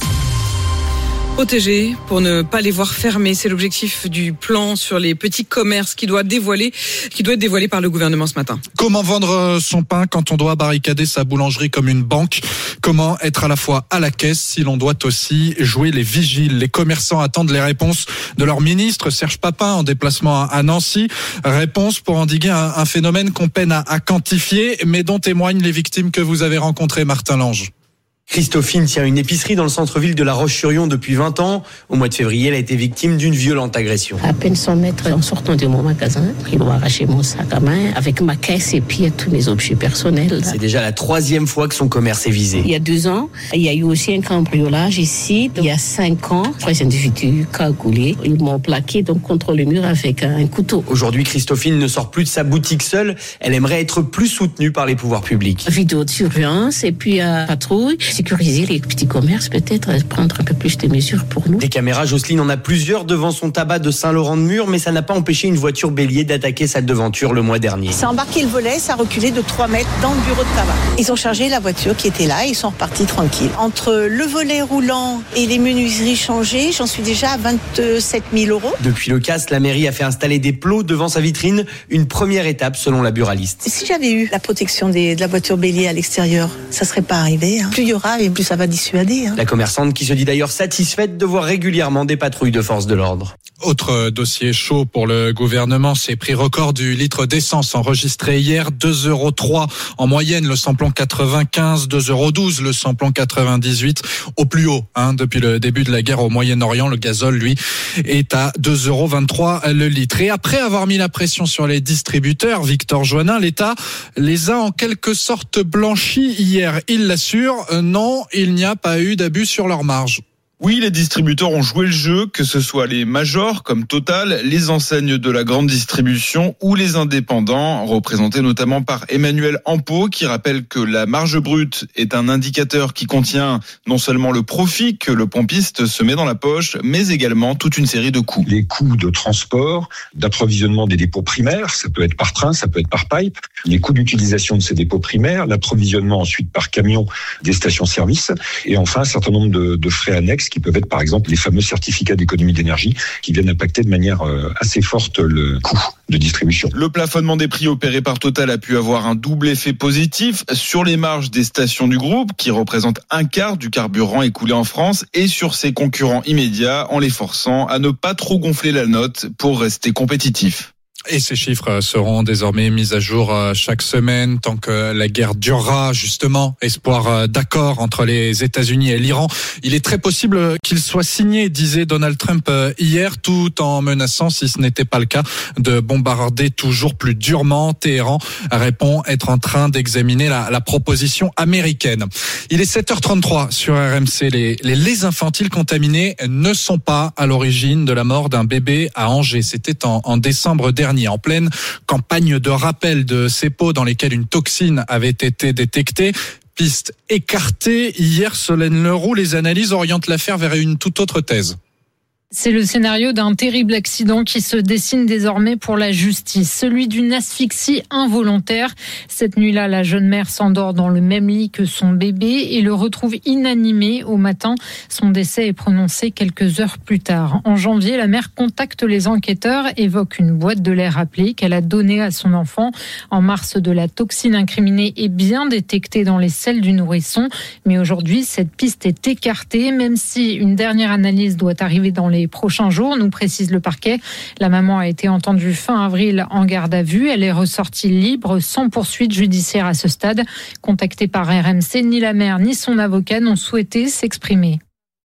Protéger pour ne pas les voir fermer, c'est l'objectif du plan sur les petits commerces qui doit être dévoilé par le gouvernement ce matin. Comment vendre son pain quand on doit barricader sa boulangerie comme une banque? Comment être à la fois à la caisse si l'on doit aussi jouer les vigiles? Les commerçants attendent les réponses de leur ministre Serge Papin en déplacement à Nancy. Réponse pour endiguer un phénomène qu'on peine à quantifier, mais dont témoignent les victimes que vous avez rencontrées, Martin Lange. Christophine tient une épicerie dans le centre-ville de La Roche-sur-Yon depuis 20 ans. Au mois de février, elle a été victime d'une violente agression. À peine 100 mètres en sortant de mon magasin, ils ont arraché mon sac à main avec ma caisse et puis tous mes objets personnels. C'est déjà la 3e fois que son commerce est visé. Il y a 2 ans, il y a eu aussi un cambriolage ici. Il y a 5 ans, 3 individus cagoulés. Ils m'ont plaqué donc contre le mur avec un couteau. Aujourd'hui, Christophine ne sort plus de sa boutique seule. Elle aimerait être plus soutenue par les pouvoirs publics. Vidéo de surveillance et puis patrouille. Sécuriser les petits commerces, peut-être prendre un peu plus de mesures pour nous. Des caméras, Jocelyne en a plusieurs devant son tabac de Saint-Laurent-de-Mur, mais ça n'a pas empêché une voiture bélier d'attaquer sa devanture le mois dernier. Ça a embarqué le volet, ça a reculé de 3 mètres dans le bureau de tabac. Ils ont chargé la voiture qui était là et ils sont repartis tranquilles. Entre le volet roulant et les menuiseries changées, j'en suis déjà à 27 000 €. Depuis le casse, la mairie a fait installer des plots devant sa vitrine, une première étape selon la buraliste. Si j'avais eu la protection de la voiture bélier à l'extérieur, ça serait pas arrivé. Plus il y aura et plus ça va dissuader. La commerçante qui se dit d'ailleurs satisfaite de voir régulièrement des patrouilles de force de l'ordre. Autre dossier chaud pour le gouvernement, c'est prix record du litre d'essence enregistré hier, 2,03 € en moyenne, le samplon 95, 2,12 € le samplon 98, au plus haut depuis le début de la guerre au Moyen-Orient. Le gazole, lui, est à 2,23 € le litre. Et après avoir mis la pression sur les distributeurs, Victor Joannin, l'État les a en quelque sorte blanchis hier. Il l'assure, non, il n'y a pas eu d'abus sur leur marge. Oui, les distributeurs ont joué le jeu, que ce soit les majors comme Total, les enseignes de la grande distribution ou les indépendants, représentés notamment par Emmanuel Ampo, qui rappelle que la marge brute est un indicateur qui contient non seulement le profit que le pompiste se met dans la poche, mais également toute une série de coûts. Les coûts de transport, d'approvisionnement des dépôts primaires, ça peut être par train, ça peut être par pipe, les coûts d'utilisation de ces dépôts primaires, l'approvisionnement ensuite par camion des stations-service, et enfin un certain nombre de frais annexes qui peuvent être par exemple les fameux certificats d'économie d'énergie qui viennent impacter de manière assez forte le coût de distribution. Le plafonnement des prix opéré par Total a pu avoir un double effet positif sur les marges des stations du groupe qui représentent un quart du carburant écoulé en France et sur ses concurrents immédiats en les forçant à ne pas trop gonfler la note pour rester compétitifs. Et ces chiffres seront désormais mis à jour chaque semaine tant que la guerre durera, justement. Espoir d'accord entre les États-Unis et l'Iran. Il est très possible qu'il soit signé, disait Donald Trump hier, tout en menaçant, si ce n'était pas le cas, de bombarder toujours plus durement. Téhéran répond être en train d'examiner la proposition américaine. Il est 7h33 sur RMC. Les laits infantiles contaminés ne sont pas à l'origine de la mort d'un bébé à Angers. C'était en décembre dernier, en pleine campagne de rappel de ces pots dans lesquels une toxine avait été détectée. Piste écartée. Hier, Solène Leroux, les analyses orientent l'affaire vers une toute autre thèse. C'est le scénario d'un terrible accident qui se dessine désormais pour la justice, celui d'une asphyxie involontaire. Cette nuit-là, la jeune mère s'endort dans le même lit que son bébé et le retrouve inanimé au matin. Son décès est prononcé quelques heures plus tard. En janvier, la mère contacte les enquêteurs, évoque une boîte de lait rappelée qu'elle a donnée à son enfant. En mars, de la toxine incriminée est bien détectée dans les selles du nourrisson. Mais aujourd'hui, cette piste est écartée, même si une dernière analyse doit arriver dans les prochains jours, nous précise le parquet. La maman a été entendue fin avril en garde à vue. Elle est ressortie libre sans poursuite judiciaire à ce stade. Contactée par RMC, ni la mère ni son avocat n'ont souhaité s'exprimer.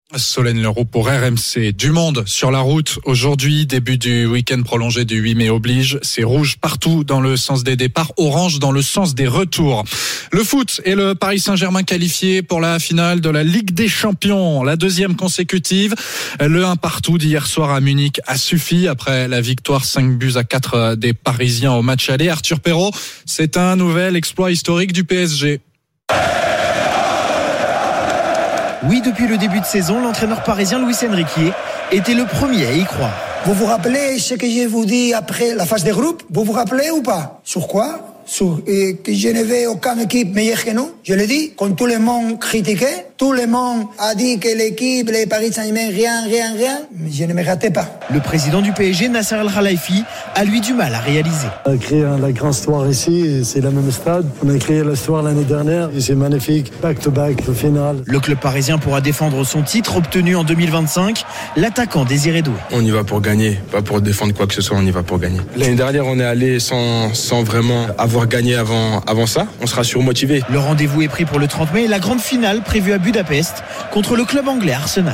Solène Leroux pour RMC. Du monde sur la route aujourd'hui, début du week-end prolongé du 8 mai oblige. C'est rouge partout dans le sens des départs, orange dans le sens des retours. Le foot et le Paris Saint-Germain qualifié pour la finale de la Ligue des Champions, la deuxième consécutive. Le 1 partout d'hier soir à Munich a suffi après la victoire 5-4 des Parisiens au match aller. Arthur Perrault, c'est un nouvel exploit historique du PSG. Oui, depuis le début de saison, l'entraîneur parisien Luis Enrique était le premier à y croire. Vous vous rappelez ce que je vous dis après la phase de groupe? Vous vous rappelez ou pas? Sur quoi? Sur que je n'avais aucune équipe meilleure que nous. Je l'ai dit, quand tout le monde critiquait, tout le monde a dit que l'équipe, les Paris Saint-Germain, rien, mais je ne me ratais pas. Le président du PSG, Nasser Al-Khelaifi, a lui du mal à réaliser. On a créé la grande histoire ici, et c'est le même stade. On a créé l'histoire l'année dernière, et c'est magnifique, back-to-back, au final. Le club parisien pourra défendre son titre obtenu en 2025, l'attaquant Désiré Doué. On y va pour gagner, pas pour défendre quoi que ce soit, on y va pour gagner. L'année dernière, on est allé sans vraiment avoir gagné avant ça, on sera surmotivé. Le rendez-vous est pris pour le 30 mai et la grande finale prévue à Budapest contre le club anglais Arsenal.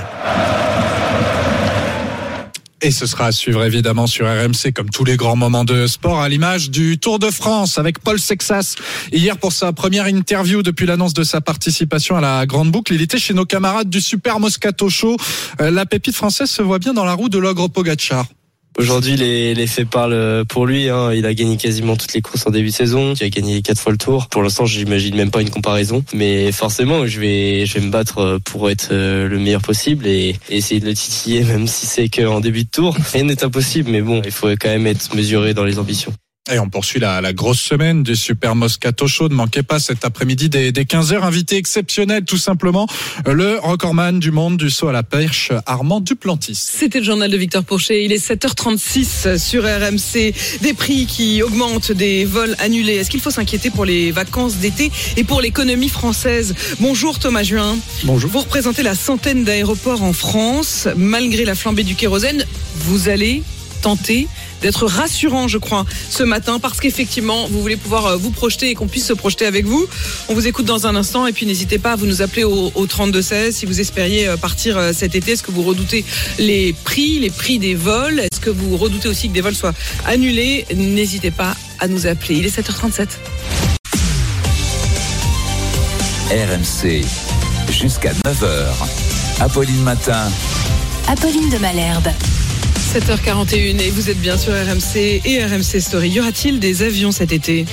Et ce sera à suivre évidemment sur RMC comme tous les grands moments de sport, à l'image du Tour de France avec Paul Sexas. Hier pour sa première interview depuis l'annonce de sa participation à la Grande Boucle, il était chez nos camarades du Super Moscato Show. La pépite française se voit bien dans la roue de l'ogre Pogacar. Aujourd'hui, les faits parlent pour lui. Il a gagné quasiment toutes les courses en début de saison. Il a gagné 4 fois le Tour. Pour l'instant, j'imagine même pas une comparaison. Mais forcément, je vais me battre pour être le meilleur possible et essayer de le titiller, même si c'est qu'en début de Tour. Rien n'est impossible, mais bon, il faut quand même être mesuré dans les ambitions. Et on poursuit la grosse semaine du Super Moscato Show. Ne manquez pas cet après-midi dès 15h, invité exceptionnel tout simplement, le recordman du monde du saut à la perche, Armand Duplantis. C'était le journal de Victor Pourchet. Il est 7h36 sur RMC. Des prix qui augmentent, des vols annulés. Est-ce qu'il faut s'inquiéter pour les vacances d'été et pour l'économie française? Bonjour Thomas Juin. Bonjour. Vous représentez la centaine d'aéroports en France. Malgré la flambée du kérosène, vous allez tenter d'être rassurant, je crois, ce matin, parce qu'effectivement, vous voulez pouvoir vous projeter et qu'on puisse se projeter avec vous. On vous écoute dans un instant et puis n'hésitez pas à vous nous appeler au 32-16 si vous espériez partir cet été. Est-ce que vous redoutez les prix des vols? Est-ce que vous redoutez aussi que des vols soient annulés? N'hésitez pas à nous appeler. Il est 7h37. RMC, jusqu'à 9h. Apolline Matin. Apolline de Malherbe. 7h41 et vous êtes bien sur RMC et RMC Story. Y aura-t-il des avions cet été?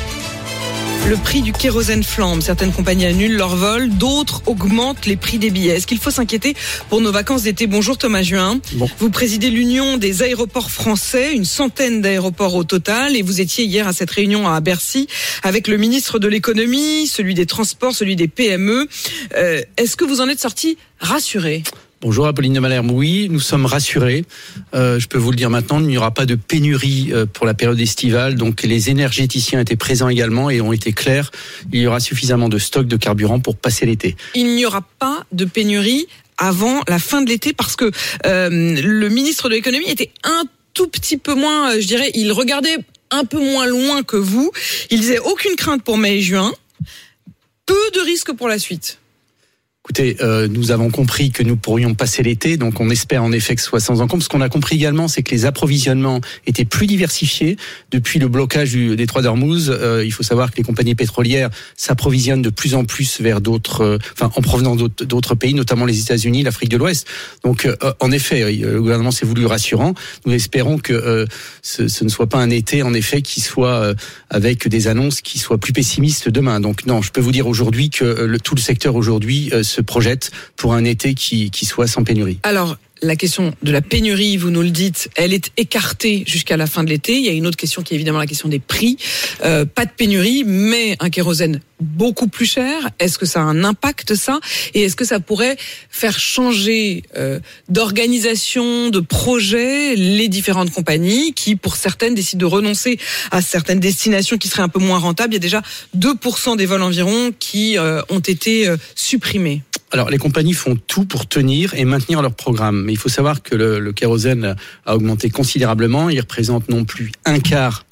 Le prix du kérosène flambe. Certaines compagnies annulent leurs vols, d'autres augmentent les prix des billets. Est-ce qu'il faut s'inquiéter pour nos vacances d'été? Bonjour Thomas Juin. Bon. Vous présidez l'Union des aéroports français, une centaine d'aéroports au total, et vous étiez hier à cette réunion à Bercy avec le ministre de l'économie, celui des transports, celui des PME. Est-ce que vous en êtes sorti rassuré? Bonjour Apolline de Malherbe, oui, nous sommes rassurés. Je peux vous le dire maintenant, il n'y aura pas de pénurie pour la période estivale. Donc les énergéticiens étaient présents également et ont été clairs. Il y aura suffisamment de stock de carburant pour passer l'été. Il n'y aura pas de pénurie avant la fin de l'été parce que le ministre de l'économie était un tout petit peu moins, je dirais, il regardait un peu moins loin que vous. Il disait aucune crainte pour mai et juin, peu de risques pour la suite. Écoutez, nous avons compris que nous pourrions passer l'été, donc on espère en effet que ce soit sans encombre. Ce qu'on a compris également, c'est que les approvisionnements étaient plus diversifiés depuis le blocage du détroit d'Ormuz. Il faut savoir que les compagnies pétrolières s'approvisionnent de plus en plus vers en provenance d'autres pays, notamment les États-Unis, l'Afrique de l'Ouest. Donc, en effet, le gouvernement s'est voulu rassurant. Nous espérons que ce ne soit pas un été, en effet, qui soit avec des annonces qui soient plus pessimistes demain. Donc, non, je peux vous dire aujourd'hui que tout le secteur aujourd'hui se projette pour un été qui soit sans pénurie. Alors, la question de la pénurie, vous nous le dites, elle est écartée jusqu'à la fin de l'été. Il y a une autre question qui est évidemment la question des prix. Pas de pénurie, mais un kérosène beaucoup plus cher. Est-ce que ça a un impact, ça? Et est-ce que ça pourrait faire changer d'organisation, de projet, les différentes compagnies qui, pour certaines, décident de renoncer à certaines destinations qui seraient un peu moins rentables? Il y a déjà 2% des vols environ qui ont été supprimés. Alors, les compagnies font tout pour tenir et maintenir leur programme. Mais il faut savoir que le kérosène a augmenté considérablement. Il représente non plus un quart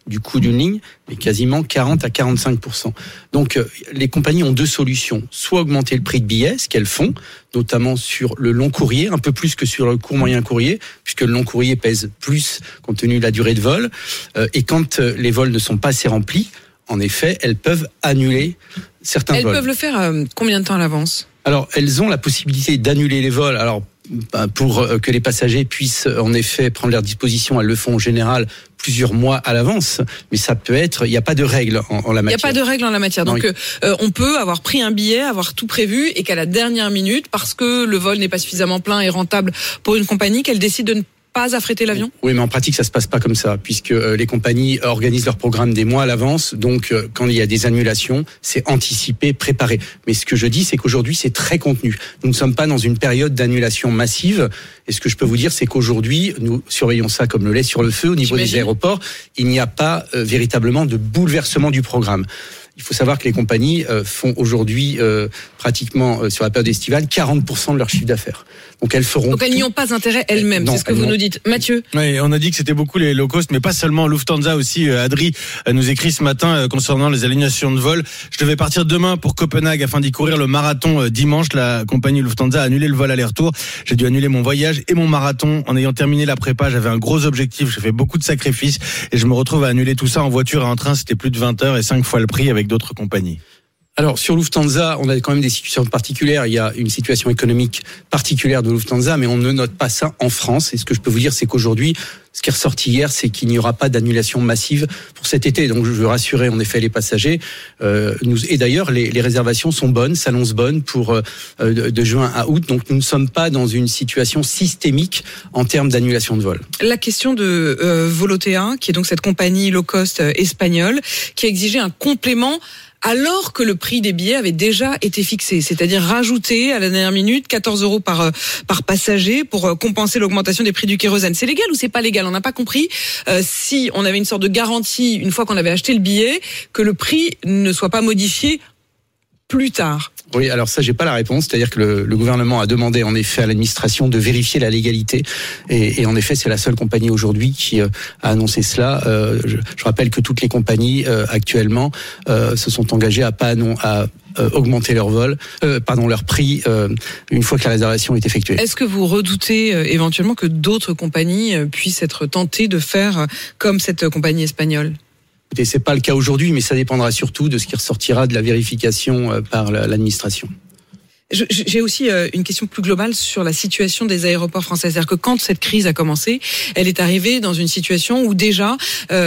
du coût d'une ligne, mais quasiment 40 à 45%. Donc les compagnies ont deux solutions. Soit augmenter le prix de billets, ce qu'elles font, notamment sur le long courrier, un peu plus que sur le court moyen courrier, puisque le long courrier pèse plus compte tenu de la durée de vol. Et quand les vols ne sont pas assez remplis, en effet, elles peuvent annuler certains vols. Elles peuvent le faire combien de temps à l'avance ? Alors, elles ont la possibilité d'annuler les vols. Alors, pour que les passagers puissent en effet prendre leurs dispositions, elles le font en général plusieurs mois à l'avance, mais ça peut être, il n'y a pas de règle en la matière. Il n'y a pas de règle en la matière. Donc, on peut avoir pris un billet, avoir tout prévu et qu'à la dernière minute, parce que le vol n'est pas suffisamment plein et rentable pour une compagnie, qu'elle décide de ne pas affréter l'avion ? Oui, mais en pratique, ça se passe pas comme ça, puisque les compagnies organisent leur programme des mois à l'avance. Donc, quand il y a des annulations, c'est anticipé, préparé. Mais ce que je dis, c'est qu'aujourd'hui, c'est très contenu. Nous ne sommes pas dans une période d'annulation massive. Et ce que je peux vous dire, c'est qu'aujourd'hui, nous surveillons ça comme le lait sur le feu au niveau des aéroports. Il n'y a pas véritablement de bouleversement du programme. Il faut savoir que les compagnies font aujourd'hui pratiquement sur la période estivale 40% de leur chiffre d'affaires. Donc elles feront. Donc elles n'y ont pas intérêt elles-mêmes. Non, c'est ce que vous nous dites, Mathieu. Oui, on a dit que c'était beaucoup les low cost, mais pas seulement. Lufthansa aussi. Adri nous écrit ce matin concernant les annulations de vol. Je devais partir demain pour Copenhague afin d'y courir le marathon dimanche. La compagnie Lufthansa a annulé le vol aller-retour. J'ai dû annuler mon voyage et mon marathon. En ayant terminé la prépa, j'avais un gros objectif. J'ai fait beaucoup de sacrifices et je me retrouve à annuler tout ça en voiture et en train. C'était plus de 20 heures et 5 fois le prix avec d'autres compagnies. Alors, sur Lufthansa, on a quand même des situations particulières. Il y a une situation économique particulière de Lufthansa, mais on ne note pas ça en France. Et ce que je peux vous dire, c'est qu'aujourd'hui, ce qui est ressorti hier, c'est qu'il n'y aura pas d'annulation massive pour cet été. Donc, je veux rassurer en effet les passagers. Et d'ailleurs, les réservations sont bonnes, s'annoncent bonnes pour de juin à août. Donc, nous ne sommes pas dans une situation systémique en termes d'annulation de vol. La question de Volotea, qui est donc cette compagnie low cost espagnole, qui a exigé un complément alors que le prix des billets avait déjà été fixé, c'est-à-dire rajouté à la dernière minute 14 € par passager pour compenser l'augmentation des prix du kérosène. C'est légal ou c'est pas légal ? On n'a pas compris si on avait une sorte de garantie une fois qu'on avait acheté le billet que le prix ne soit pas modifié plus tard. Oui, alors ça, j'ai pas la réponse. C'est-à-dire que le gouvernement a demandé en effet à l'administration de vérifier la légalité. Et en effet, c'est la seule compagnie aujourd'hui qui a annoncé cela. Je rappelle que toutes les compagnies actuellement se sont engagées à augmenter leur leur prix une fois que la réservation est effectuée. Est-ce que vous redoutez éventuellement que d'autres compagnies puissent être tentées de faire comme cette compagnie espagnole ? Et c'est pas le cas aujourd'hui, mais ça dépendra surtout de ce qui ressortira de la vérification par l'administration. J'ai aussi une question plus globale sur la situation des aéroports français. C'est-à-dire que quand cette crise a commencé, elle est arrivée dans une situation où déjà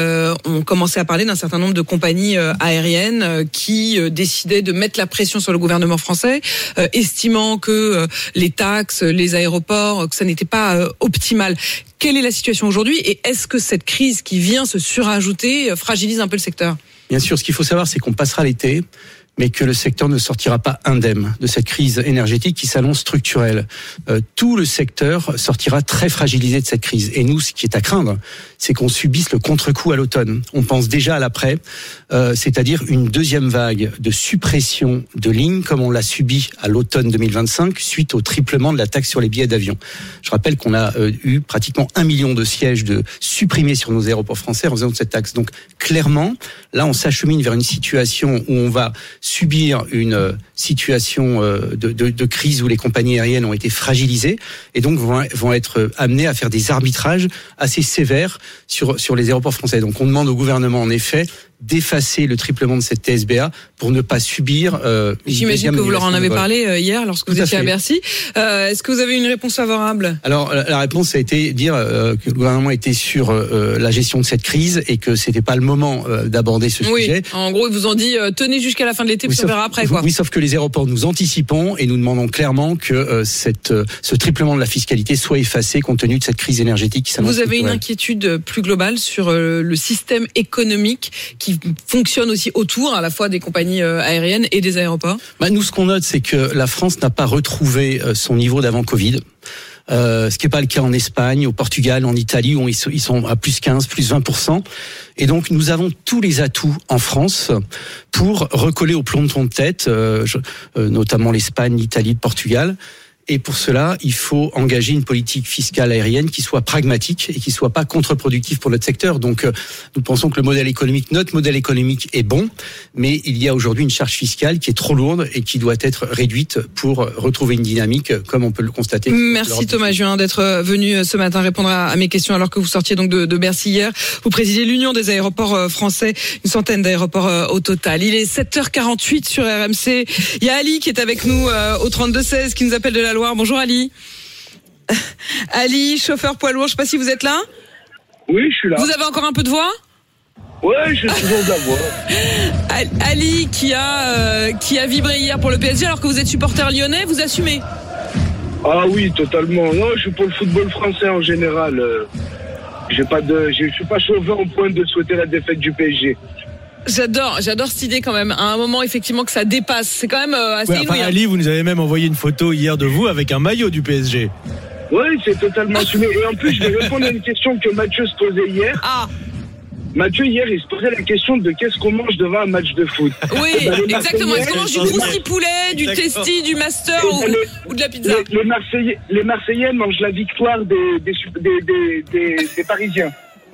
on commençait à parler d'un certain nombre de compagnies aériennes qui décidaient de mettre la pression sur le gouvernement français, estimant que les taxes, les aéroports, que ça n'était pas optimal. Quelle est la situation aujourd'hui et est-ce que cette crise qui vient se surajouter fragilise un peu le secteur ? Bien sûr, ce qu'il faut savoir, c'est qu'on passera l'été, mais que le secteur ne sortira pas indemne de cette crise énergétique qui s'annonce structurelle. Tout le secteur sortira très fragilisé de cette crise. Et nous, ce qui est à craindre, c'est qu'on subisse le contre-coup à l'automne. On pense déjà à l'après, c'est-à-dire une deuxième vague de suppression de lignes, comme on l'a subi à l'automne 2025, suite au triplement de la taxe sur les billets d'avion. Je rappelle qu'on a eu pratiquement 1 million de sièges de supprimés sur nos aéroports français en raison de cette taxe. Donc, clairement, là, on s'achemine vers une situation où on va subir une situation de crise où les compagnies aériennes ont été fragilisées et donc vont être amenées à faire des arbitrages assez sévères sur les aéroports français. Donc on demande au gouvernement en effet d'effacer le triplement de cette TSBA pour ne pas subir J'imagine que vous leur en avez parlé hier lorsque vous étiez à Bercy. Est-ce que vous avez une réponse favorable ? Alors la réponse a été dire que le gouvernement était sur la gestion de cette crise et que c'était pas le moment d'aborder ce sujet. En gros, ils vous ont dit tenez jusqu'à la fin de l'été, puis on verra après quoi. Oui, sauf que les aéroports, nous anticipons et nous demandons clairement que ce triplement de la fiscalité soit effacé compte tenu de cette crise énergétique qui s'annonce. Vous avez une inquiétude plus globale sur le système économique qui fonctionne aussi autour à la fois des compagnies aériennes et des aéroports ? Nous, ce qu'on note, c'est que la France n'a pas retrouvé son niveau d'avant Covid. Ce qui n'est pas le cas en Espagne, au Portugal, en Italie, où ils sont à plus 15, plus 20%. Et donc, nous avons tous les atouts en France pour recoller au plomb de tête, notamment l'Espagne, l'Italie, le Portugal. Et pour cela, il faut engager une politique fiscale aérienne qui soit pragmatique et qui soit pas contre-productive pour notre secteur. Donc, nous pensons que notre modèle économique est bon, mais il y a aujourd'hui une charge fiscale qui est trop lourde et qui doit être réduite pour retrouver une dynamique, comme on peut le constater. Merci Thomas Juin d'être venu ce matin répondre à mes questions alors que vous sortiez donc de Bercy hier. Vous présidez l'Union des aéroports français, une centaine d'aéroports au total. Il est 7h48 sur RMC. Il y a Ali qui est avec nous au 32-16 qui nous appelle de la Loire. Bonjour Ali. Ali, chauffeur poids lourd, je ne sais pas si vous êtes là. Oui, je suis là. Vous avez encore un peu de voix ? Ouais, j'ai toujours de la voix. Ali qui a vibré hier pour le PSG alors que vous êtes supporter lyonnais, vous assumez ? Ah oui, totalement. Non, je suis pour le football français en général. Je suis pas chauvin au point de souhaiter la défaite du PSG. J'adore cette idée quand même. À un moment, effectivement, que ça dépasse. C'est quand même assez inouï. Ali, vous nous avez même envoyé une photo hier de vous avec un maillot du PSG. Oui, c'est totalement assumé. Et en plus, je vais répondre à une question que Mathieu se posait hier. Mathieu, hier, il se posait la question de qu'est-ce qu'on mange devant un match de foot. Oui, exactement. Est-ce qu'on mange du crousty-poulet, du testi, du master ou de la pizza ? Les Marseillais mangent la victoire des Parisiens.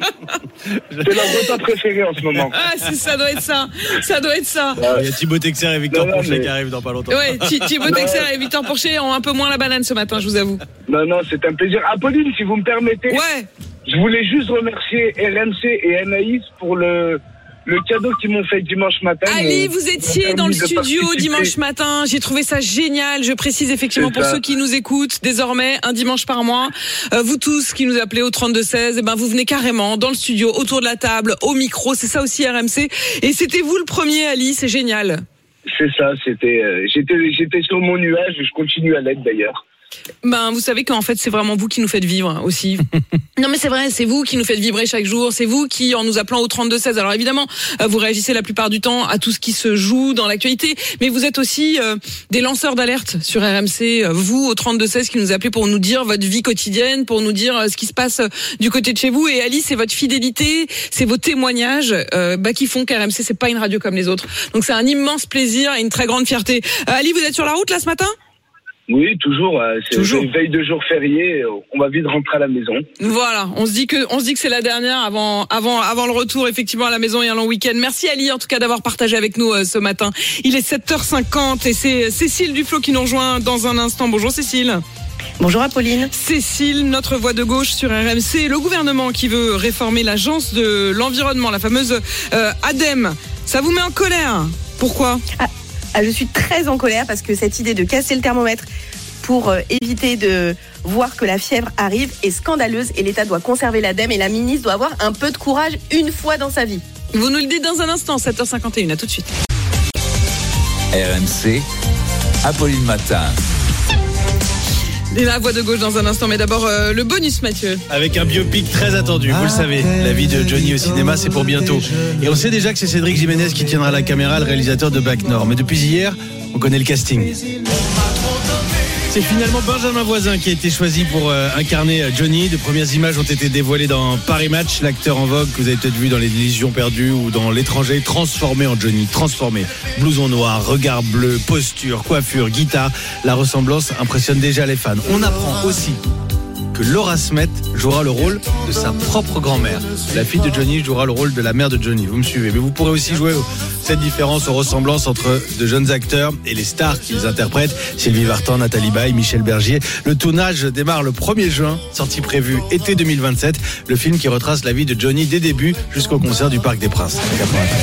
C'est leur repas préféré en ce moment. Ah, ça doit être ça. Ça doit être ça. Il y a Thibaut Texer et Victor Porcher qui arrivent dans pas longtemps. Ouais, Thibaut Texer et Victor Porcher ont un peu moins la banane ce matin, je vous avoue. Non, c'est un plaisir. Apolline, si vous me permettez. Ouais. Je voulais juste remercier RMC et Anaïs pour le cadeau qu'ils m'ont fait dimanche matin. Ali, vous étiez dans le studio dimanche matin. J'ai trouvé ça génial. Je précise effectivement pour ceux qui nous écoutent, désormais, un dimanche par mois, vous tous qui nous appelez au 32-16, vous venez carrément dans le studio, autour de la table, au micro. C'est ça aussi RMC. Et c'était vous le premier, Ali. C'est génial. C'est ça. J'étais sur mon nuage. Je continue à l'être d'ailleurs. Vous savez qu'en fait c'est vraiment vous qui nous faites vivre aussi. Non mais c'est vrai, c'est vous qui nous faites vibrer chaque jour, c'est vous qui, en nous appelant au 32-16, alors évidemment vous réagissez la plupart du temps à tout ce qui se joue dans l'actualité, mais vous êtes aussi des lanceurs d'alerte sur RMC, vous au 32-16 qui nous appelez pour nous dire votre vie quotidienne, pour nous dire ce qui se passe du côté de chez vous, et Ali, c'est votre fidélité, c'est vos témoignages qui font qu'RMC c'est pas une radio comme les autres. Donc c'est un immense plaisir et une très grande fierté. Ali, vous êtes sur la route là ce matin ? Oui, toujours. C'est une veille de jour férié. On va vite rentrer à la maison. Voilà. On se dit que c'est la dernière avant le retour effectivement à la maison et un long week-end. Merci Ali en tout cas d'avoir partagé avec nous ce matin. Il est 7h50 et c'est Cécile Duflot qui nous rejoint dans un instant. Bonjour Cécile. Bonjour Apolline. Cécile, notre voix de gauche sur RMC. Le gouvernement qui veut réformer l'agence de l'environnement, la fameuse ADEME. Ça vous met en colère ? Pourquoi ? Je suis très en colère parce que cette idée de casser le thermomètre pour éviter de voir que la fièvre arrive est scandaleuse et l'État doit conserver l'ADEME et la ministre doit avoir un peu de courage une fois dans sa vie. Vous nous le dites dans un instant, 7h51, à tout de suite. RMC, Apolline Matin. Et la voix de gauche dans un instant, mais d'abord le bonus Mathieu. Avec un biopic très attendu, vous le savez, la vie de Johnny au cinéma c'est pour bientôt. Et on sait déjà que c'est Cédric Jiménez qui tiendra la caméra, le réalisateur de Bac Nord. Mais depuis hier, on connaît le casting. C'est finalement Benjamin Voisin qui a été choisi pour incarner Johnny. De premières images ont été dévoilées dans Paris Match, l'acteur en vogue que vous avez peut-être vu dans Les Légions perdues ou dans L'étranger, transformé en Johnny, transformé. Blouson noir, regard bleu, posture, coiffure, guitare. La ressemblance impressionne déjà les fans. On apprend aussi que Laura Smet jouera le rôle de sa propre grand-mère. La fille de Johnny jouera le rôle de la mère de Johnny. Vous me suivez. Mais vous pourrez aussi jouer cette différence aux ressemblances entre de jeunes acteurs et les stars qu'ils interprètent. Sylvie Vartan, Nathalie Baye, Michel Bergier. Le tournage démarre le 1er juin, sortie prévue été 2027. Le film qui retrace la vie de Johnny des débuts jusqu'au concert du Parc des Princes. 93.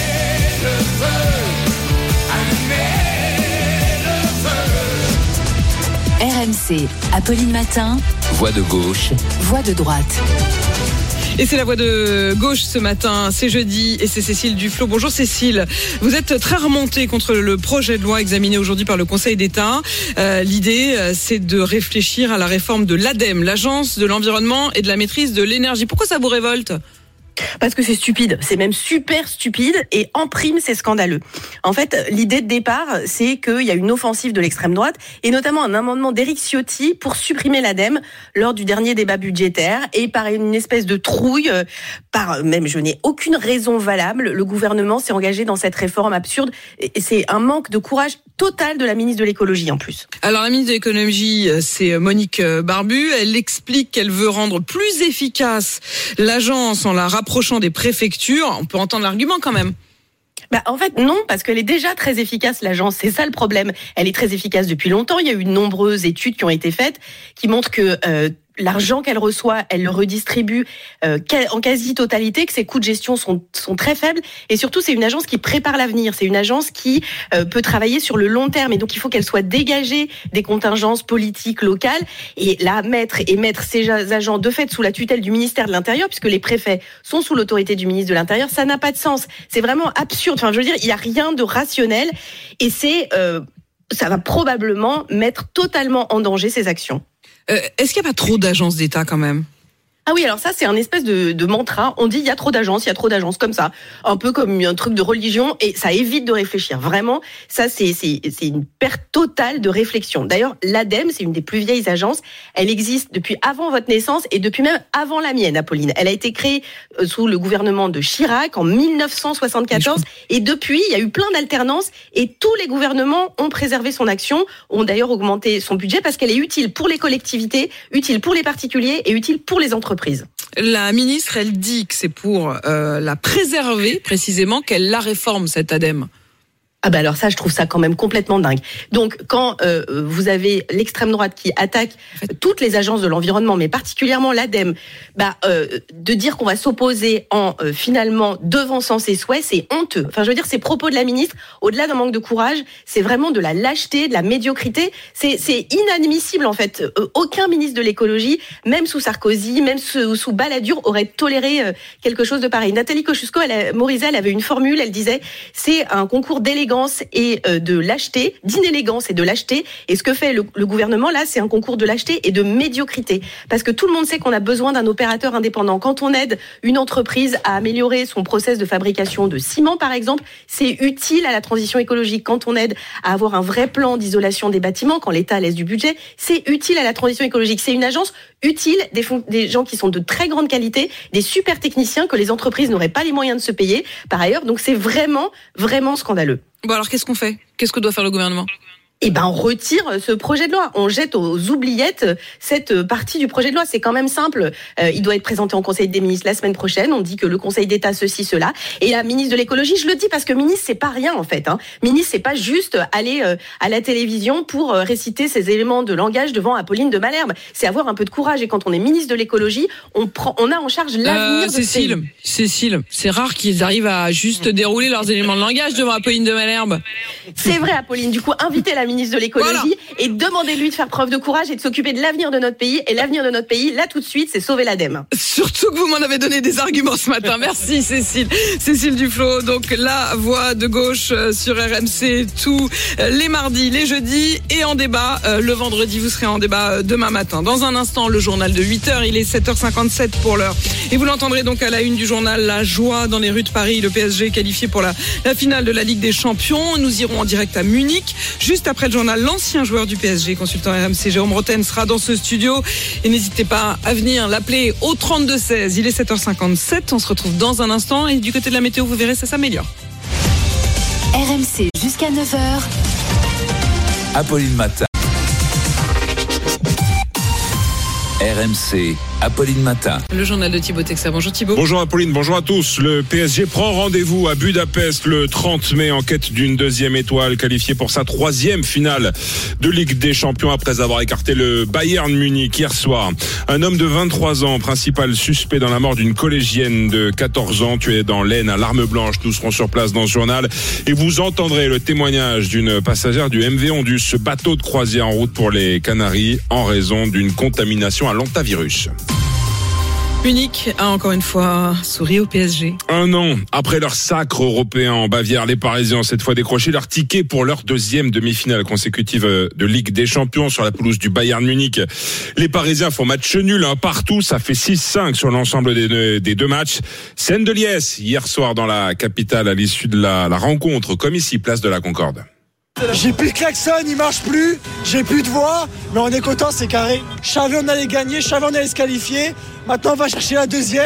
RMC, Apolline Matin. Voix de gauche. Voix de droite. Et c'est la voix de gauche ce matin, c'est jeudi et c'est Cécile Duflot. Bonjour Cécile, vous êtes très remontée contre le projet de loi examiné aujourd'hui par le Conseil d'État. L'idée, c'est de réfléchir à la réforme de l'ADEME, l'Agence de l'environnement et de la maîtrise de l'énergie. Pourquoi ça vous révolte ? Parce que c'est stupide, c'est même super stupide et en prime c'est scandaleux. En fait, l'idée de départ, c'est qu'il y a une offensive de l'extrême droite et notamment un amendement d'Éric Ciotti pour supprimer l'ADEME lors du dernier débat budgétaire et par une espèce de trouille, même je n'ai aucune raison valable, le gouvernement s'est engagé dans cette réforme absurde et c'est un manque de courage totale de la ministre de l'écologie en plus. Alors la ministre de l'économie, c'est Monique Barbu. Elle explique qu'elle veut rendre plus efficace l'agence en la rapprochant des préfectures. On peut entendre l'argument quand même. En fait, non, parce qu'elle est déjà très efficace, l'agence. C'est ça le problème. Elle est très efficace depuis longtemps. Il y a eu de nombreuses études qui ont été faites qui montrent que l'argent qu'elle reçoit, elle le redistribue en quasi-totalité, que ses coûts de gestion sont très faibles. Et surtout, c'est une agence qui prépare l'avenir. C'est une agence qui peut travailler sur le long terme. Et donc, il faut qu'elle soit dégagée des contingences politiques locales. Et là, mettre ces agents, de fait, sous la tutelle du ministère de l'Intérieur, puisque les préfets sont sous l'autorité du ministre de l'Intérieur, ça n'a pas de sens. C'est vraiment absurde. Enfin, je veux dire, il n'y a rien de rationnel. Et ça va probablement mettre totalement en danger ces actions. Est-ce qu'il n'y a pas trop d'agences d'État quand même ? Ah oui, alors ça, c'est un espèce de mantra. On dit, il y a trop d'agences comme ça. Un peu comme un truc de religion, et ça évite de réfléchir. Vraiment, ça, c'est une perte totale de réflexion. D'ailleurs, l'ADEME, c'est une des plus vieilles agences. Elle existe depuis avant votre naissance et depuis même avant la mienne, Apolline. Elle a été créée sous le gouvernement de Chirac en 1974. Et depuis, il y a eu plein d'alternances et tous les gouvernements ont préservé son action, ont d'ailleurs augmenté son budget parce qu'elle est utile pour les collectivités, utile pour les particuliers et utile pour les entreprises. La ministre, elle dit que c'est pour la préserver précisément qu'elle la réforme, cette ADEME. Ah ben alors ça, je trouve ça quand même complètement dingue. Donc quand vous avez l'extrême droite qui attaque toutes les agences de l'environnement, mais particulièrement l'ADEME, de dire qu'on va s'opposer en finalement devançant ses souhaits, c'est honteux. Enfin, je veux dire, ces propos de la ministre, au-delà d'un manque de courage, c'est vraiment de la lâcheté, de la médiocrité. C'est inadmissible en fait. Aucun ministre de l'écologie, même sous Sarkozy, même sous Balladur, aurait toléré quelque chose de pareil. Nathalie Kosciusko-Morizet, elle avait une formule, elle disait, c'est un concours d'élégance et de lâcheté, d'inélégance et de lâcheté. Et ce que fait le gouvernement, là, c'est un concours de lâcheté et de médiocrité. Parce que tout le monde sait qu'on a besoin d'un opérateur indépendant. Quand on aide une entreprise à améliorer son process de fabrication de ciment, par exemple, c'est utile à la transition écologique. Quand on aide à avoir un vrai plan d'isolation des bâtiments, quand l'État laisse du budget, c'est utile à la transition écologique. C'est une agence utile, des gens qui sont de très grande qualité, des super techniciens que les entreprises n'auraient pas les moyens de se payer, par ailleurs. Donc c'est vraiment, vraiment scandaleux. Bon alors qu'est-ce qu'on fait ? Qu'est-ce que doit faire le gouvernement ? On retire ce projet de loi. On jette aux oubliettes cette partie du projet de loi. C'est quand même simple. Il doit être présenté en Conseil des ministres la semaine prochaine. On dit que le Conseil d'État ceci, cela. Et la ministre de l'écologie, je le dis parce que ministre, c'est pas rien en fait. Ministre, c'est pas juste aller à la télévision pour réciter ses éléments de langage devant Apolline de Malherbe. C'est avoir un peu de courage. Et quand on est ministre de l'écologie, on a en charge l'avenir de ce pays. Cécile, c'est rare qu'ils arrivent à juste dérouler leurs éléments de langage devant Apolline de Malherbe. C'est vrai, Apolline. Du coup, invitez la ministre de l'écologie et demandez-lui de faire preuve de courage et de s'occuper de l'avenir de notre pays. Et l'avenir de notre pays, là tout de suite, c'est sauver l'ADEME. Surtout que vous m'en avez donné des arguments ce matin. Merci Cécile. Cécile Duflot, donc la voix de gauche sur RMC tous les mardis, les jeudis et en débat. Le vendredi, vous serez en débat demain matin. Dans un instant, le journal de 8h, il est 7h57 pour l'heure. Et vous l'entendrez donc à la une du journal, la joie dans les rues de Paris. Le PSG qualifié pour la finale de la Ligue des Champions. Nous irons en direct à Munich. Juste après le journal, l'ancien joueur du PSG, consultant RMC, Jérôme Roten, sera dans ce studio. Et n'hésitez pas à venir l'appeler au 32-16. Il est 7h57. On se retrouve dans un instant. Et du côté de la météo, vous verrez, ça s'améliore. RMC jusqu'à 9h. Apolline Matin. RMC, Apolline Matin. Le journal de Thibaut Texer. Bonjour Thibaut. Bonjour Apolline, bonjour à tous. Le PSG prend rendez-vous à Budapest le 30 mai en quête d'une deuxième étoile, qualifiée pour sa troisième finale de Ligue des Champions après avoir écarté le Bayern Munich hier soir. Un homme de 23 ans, principal suspect dans la mort d'une collégienne de 14 ans tuée dans l'Aisne à l'Arme Blanche. Nous serons sur place dans ce journal et vous entendrez le témoignage d'une passagère du MV Ondus, ce bateau de croisière en route pour les Canaries en raison d'une contamination à l'hantavirus. Munich a encore une fois souri au PSG. Un an après leur sacre européen en Bavière, les Parisiens ont cette fois décroché leur ticket pour leur deuxième demi-finale consécutive de Ligue des Champions sur la pelouse du Bayern Munich. Les Parisiens font match nul partout, ça fait 6-5 sur l'ensemble des deux matchs. Scène de liesse hier soir dans la capitale à l'issue de la rencontre, comme ici, place de la Concorde. J'ai plus de klaxon, il marche plus, j'ai plus de voix, mais on est content, c'est carré. Je savais on allait gagner, je savais on allait se qualifier. Maintenant on va chercher la deuxième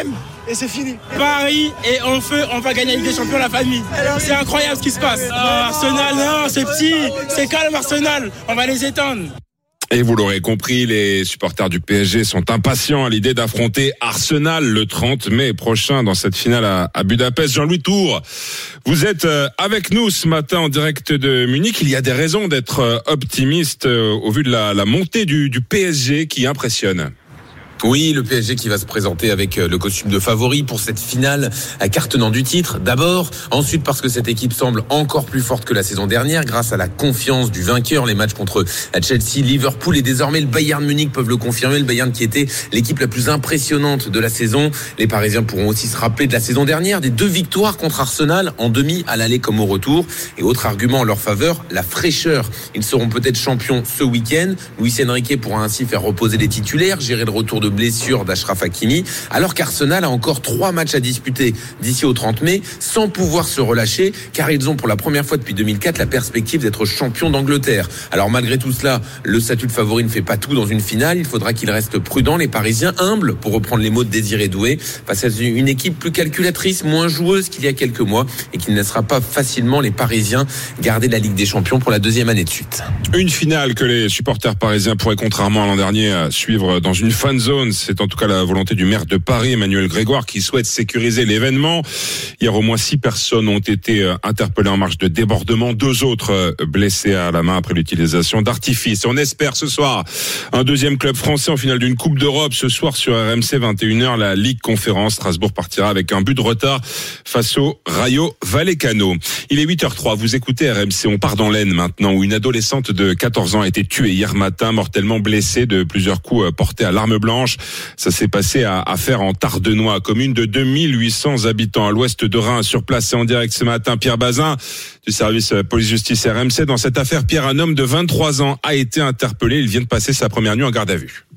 et c'est fini. Paris et on va gagner la Ligue des Champions, la famille. C'est incroyable ce qui se passe. Arsenal, non, c'est petit, c'est calme Arsenal, on va les éteindre. Et vous l'aurez compris, les supporters du PSG sont impatients à l'idée d'affronter Arsenal le 30 mai prochain dans cette finale à Budapest. Jean-Louis Tour, vous êtes avec nous ce matin en direct de Munich. Il y a des raisons d'être optimiste au vu de la montée du PSG qui impressionne. Oui, le PSG qui va se présenter avec le costume de favori pour cette finale à carte tenant du titre. D'abord, ensuite parce que cette équipe semble encore plus forte que la saison dernière grâce à la confiance du vainqueur. Les matchs contre Chelsea, Liverpool et désormais le Bayern Munich peuvent le confirmer. Le Bayern qui était l'équipe la plus impressionnante de la saison. Les Parisiens pourront aussi se rappeler de la saison dernière, des 2 victoires contre Arsenal en demi à l'aller comme au retour. Et autre argument en leur faveur, la fraîcheur. Ils seront peut-être champions ce week-end. Luis Enrique pourra ainsi faire reposer les titulaires, gérer le retour de blessure d'Achraf Hakimi, alors qu'Arsenal a encore 3 matchs à disputer d'ici au 30 mai, sans pouvoir se relâcher, car ils ont pour la première fois depuis 2004 la perspective d'être champions d'Angleterre. Alors malgré tout cela, le statut de favori ne fait pas tout dans une finale, il faudra qu'ils restent prudents, les Parisiens humbles, pour reprendre les mots de Désiré Doué, face à une équipe plus calculatrice, moins joueuse qu'il y a quelques mois, et qui ne laissera pas facilement les Parisiens garder la Ligue des Champions pour la 2e année de suite. Une finale que les supporters parisiens pourraient, contrairement à l'an dernier, suivre dans une fan zone. C'est en tout cas la volonté du maire de Paris, Emmanuel Grégoire, qui souhaite sécuriser l'événement. Hier, au moins 6 personnes ont été interpellées en marge de débordement. 2 autres blessés à la main après l'utilisation d'artifices. On espère ce soir un 2e club français en finale d'une Coupe d'Europe. Ce soir sur RMC 21h, la Ligue Conférence. Strasbourg partira avec un but de retard face au Rayo Vallecano. Il est 8h03. Vous écoutez RMC. On part dans l'Aisne maintenant, où une adolescente de 14 ans a été tuée hier matin, mortellement blessée de plusieurs coups portés à l'arme blanche. Ça s'est passé à Fère en Tardenois, commune de 2800 habitants à l'ouest de Reims. Sur place, c'est en direct ce matin, Pierre Bazin du service police-justice RMC. Dans cette affaire, Pierre, un homme de 23 ans a été interpellé. Il vient de passer sa première nuit en garde à vue.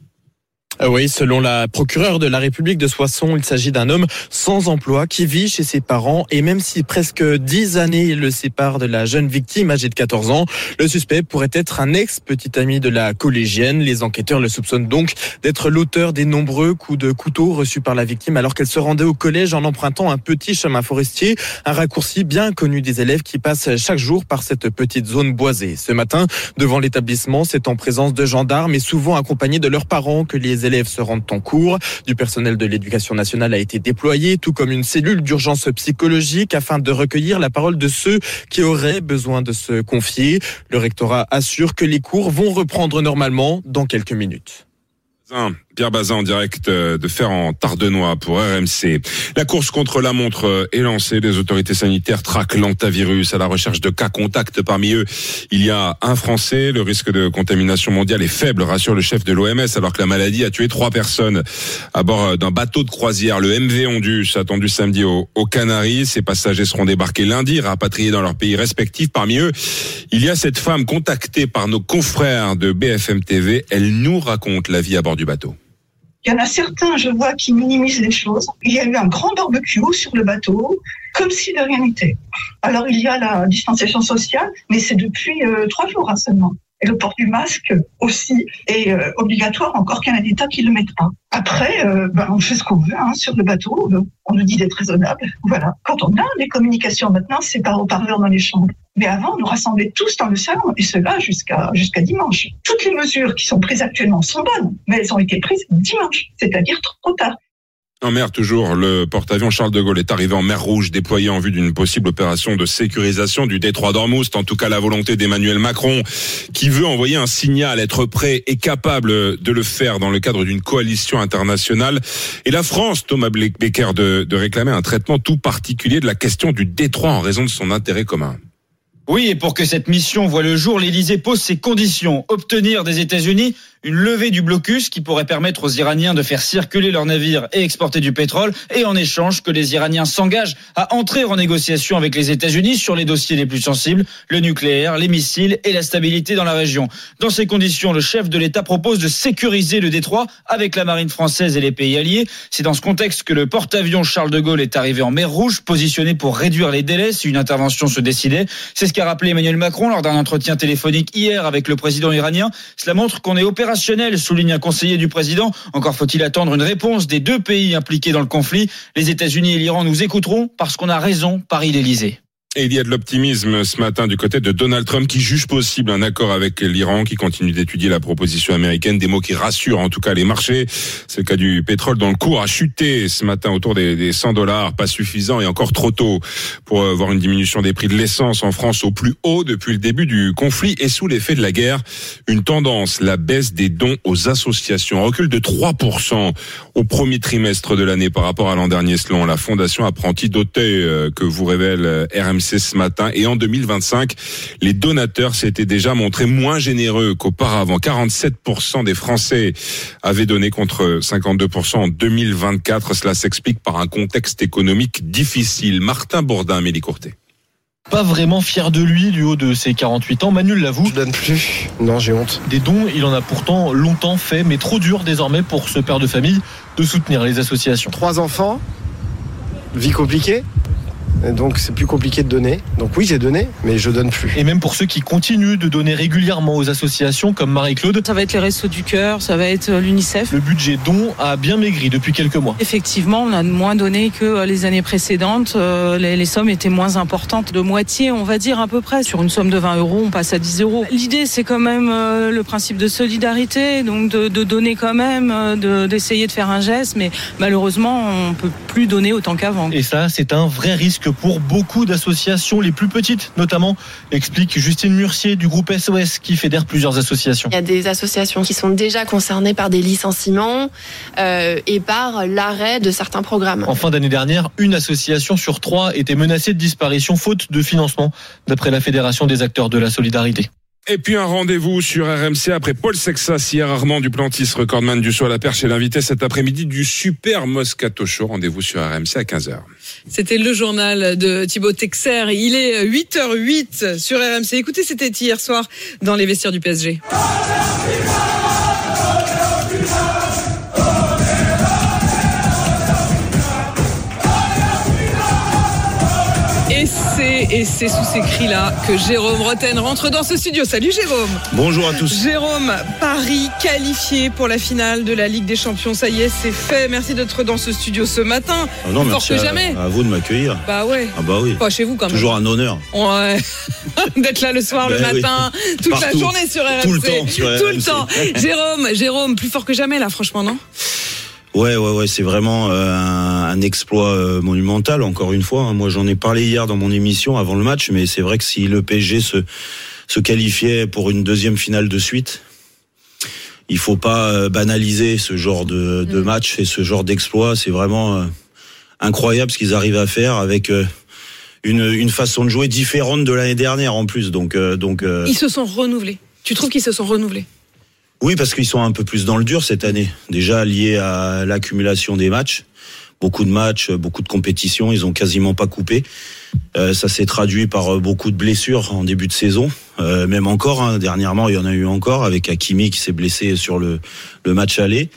Oui, selon la procureure de la République de Soissons, il s'agit d'un homme sans emploi qui vit chez ses parents et même si presque 10 années le séparent de la jeune victime âgée de 14 ans, le suspect pourrait être un ex-petit ami de la collégienne. Les enquêteurs le soupçonnent donc d'être l'auteur des nombreux coups de couteau reçus par la victime alors qu'elle se rendait au collège en empruntant un petit chemin forestier, un raccourci bien connu des élèves qui passent chaque jour par cette petite zone boisée. Ce matin, devant l'établissement, c'est en présence de gendarmes et souvent accompagnés de leurs parents que les élèves se rendent en cours. Du personnel de l'éducation nationale a été déployé, tout comme une cellule d'urgence psychologique afin de recueillir la parole de ceux qui auraient besoin de se confier. Le rectorat assure que les cours vont reprendre normalement dans quelques minutes. Pierre Bazin en direct de Fère en Tardenois pour RMC. La course contre la montre est lancée. Les autorités sanitaires traquent l'hantavirus à la recherche de cas contacts. Parmi eux, il y a un Français. Le risque de contamination mondiale est faible, rassure le chef de l'OMS, alors que la maladie a tué 3 personnes à bord d'un bateau de croisière, le MV Ondus, attendu samedi aux Canaries. Ces passagers seront débarqués lundi, rapatriés dans leur pays respectifs. Parmi eux, il y a cette femme contactée par nos confrères de BFM TV. Elle nous raconte la vie à bord du bateau. Il y en a certains, je vois, qui minimisent les choses. Il y a eu un grand barbecue sur le bateau, comme si de rien n'était. Alors, il y a la distanciation sociale, mais c'est depuis 3 jours seulement. Et le port du masque aussi est obligatoire, encore qu'il y en a des tas qui ne le mettent pas. Après, on fait ce qu'on veut sur le bateau. On nous dit d'être raisonnable. Voilà. Quand on a des communications maintenant, c'est par haut-parleur dans les chambres. Mais avant, on nous rassemblait tous dans le salon, et cela jusqu'à dimanche. Toutes les mesures qui sont prises actuellement sont bonnes, mais elles ont été prises dimanche, c'est-à-dire trop tard. En mer, toujours, le porte-avions Charles de Gaulle est arrivé en mer Rouge, déployé en vue d'une possible opération de sécurisation du détroit d'Ormuz. En tout cas, la volonté d'Emmanuel Macron, qui veut envoyer un signal, être prêt et capable de le faire dans le cadre d'une coalition internationale. Et la France, Thomas Becker, de réclamer un traitement tout particulier de la question du détroit en raison de son intérêt commun. Oui, et pour que cette mission voie le jour, l'Élysée pose ses conditions. Obtenir des États-Unis une levée du blocus qui pourrait permettre aux Iraniens de faire circuler leurs navires et exporter du pétrole, et en échange que les Iraniens s'engagent à entrer en négociation avec les États-Unis sur les dossiers les plus sensibles, le nucléaire, les missiles et la stabilité dans la région. Dans ces conditions, le chef de l'État propose de sécuriser le détroit avec la marine française et les pays alliés. C'est dans ce contexte que le porte-avions Charles de Gaulle est arrivé en mer Rouge, positionné pour réduire les délais si une intervention se décidait. C'est ce qu'a rappelé Emmanuel Macron lors d'un entretien téléphonique hier avec le président iranien. Cela montre qu'on est opérationnel, souligne un conseiller du président. Encore faut-il attendre une réponse des deux pays impliqués dans le conflit. Les États-Unis et l'Iran nous écouteront parce qu'on a raison, Paris-l'Élysée. Et il y a de l'optimisme ce matin du côté de Donald Trump qui juge possible un accord avec l'Iran, qui continue d'étudier la proposition américaine. Des mots qui rassurent en tout cas les marchés. C'est le cas du pétrole dont le cours a chuté ce matin autour des $100. Pas suffisant et encore trop tôt pour voir une diminution des prix de l'essence en France au plus haut depuis le début du conflit et sous l'effet de la guerre. Une tendance, la baisse des dons aux associations. Recul de 3% au premier trimestre de l'année par rapport à l'an dernier selon la Fondation Apprentis dotée que vous révèle RMC ce matin. Et en 2025, les donateurs s'étaient déjà montrés moins généreux qu'auparavant. 47% des Français avaient donné contre 52% en 2024. Cela s'explique par un contexte économique difficile. Martin Bourdin, Amélie Courtet. Pas vraiment fier de lui, du haut de ses 48 ans. Manu l'avoue. Je donne plus. Non, j'ai honte. Des dons, il en a pourtant longtemps fait, mais trop dur désormais pour ce père de famille de soutenir les associations. 3 enfants, vie compliquée. Donc c'est plus compliqué de donner. Donc oui, j'ai donné, mais je donne plus. Et même pour ceux qui continuent de donner régulièrement aux associations comme Marie-Claude. Ça va être les Restos du Cœur, ça va être l'UNICEF. Le budget don a bien maigri depuis quelques mois. Effectivement, on a moins donné que les années précédentes. Les sommes étaient moins importantes, de moitié, on va dire à peu près. Sur une somme de 20 €, on passe à 10 €. L'idée, c'est quand même le principe de solidarité, donc de donner quand même, d'essayer de faire un geste, mais malheureusement, on peut plus donner autant qu'avant. Et ça, c'est un vrai risque pour beaucoup d'associations, les plus petites notamment, explique Justine Murcier du groupe SOS qui fédère plusieurs associations. Il y a des associations qui sont déjà concernées par des licenciements et par l'arrêt de certains programmes. En fin d'année dernière, une association sur 3 était menacée de disparition faute de financement, d'après la Fédération des acteurs de la solidarité. Et puis un rendez-vous sur RMC après Paul Sexas, hier Armand Duplantis, recordman du saut à la perche et l'invité cet après-midi du Super Moscato Show. Rendez-vous sur RMC à 15h. C'était le journal de Thibaut Texer. Il est 8h08 sur RMC. Écoutez, c'était hier soir dans les vestiaires du PSG. Et c'est sous ces cris-là que Jérôme Roten rentre dans ce studio. Salut Jérôme. Bonjour à tous. Jérôme, Paris qualifié pour la finale de la Ligue des Champions. Ça y est, c'est fait. Merci d'être dans ce studio ce matin. Ah non, merci que jamais. À vous de m'accueillir. Bah ouais. Ah bah oui. Pas chez vous quand même. Toujours un honneur. Ouais. D'être là le soir, le matin, toute partout. La journée sur RMC. Tout le temps sur RMC. Tout le temps. Jérôme, plus fort que jamais là, franchement, non ? Ouais, c'est vraiment un exploit monumental, encore une fois. Moi, j'en ai parlé hier dans mon émission avant le match, mais c'est vrai que si le PSG se qualifiait pour une deuxième finale de suite, il faut pas banaliser ce genre de match et ce genre d'exploit. C'est vraiment incroyable ce qu'ils arrivent à faire avec une façon de jouer différente de l'année dernière en plus. Donc ils se sont renouvelés. Tu trouves qu'ils se sont renouvelés ? Oui, parce qu'ils sont un peu plus dans le dur cette année. Déjà lié à l'accumulation des matchs. Beaucoup de matchs, beaucoup de compétitions, ils ont quasiment pas coupé. Ça s'est traduit par beaucoup de blessures en début de saison. Même encore, dernièrement, il y en a eu encore avec Hakimi qui s'est blessé sur le match aller.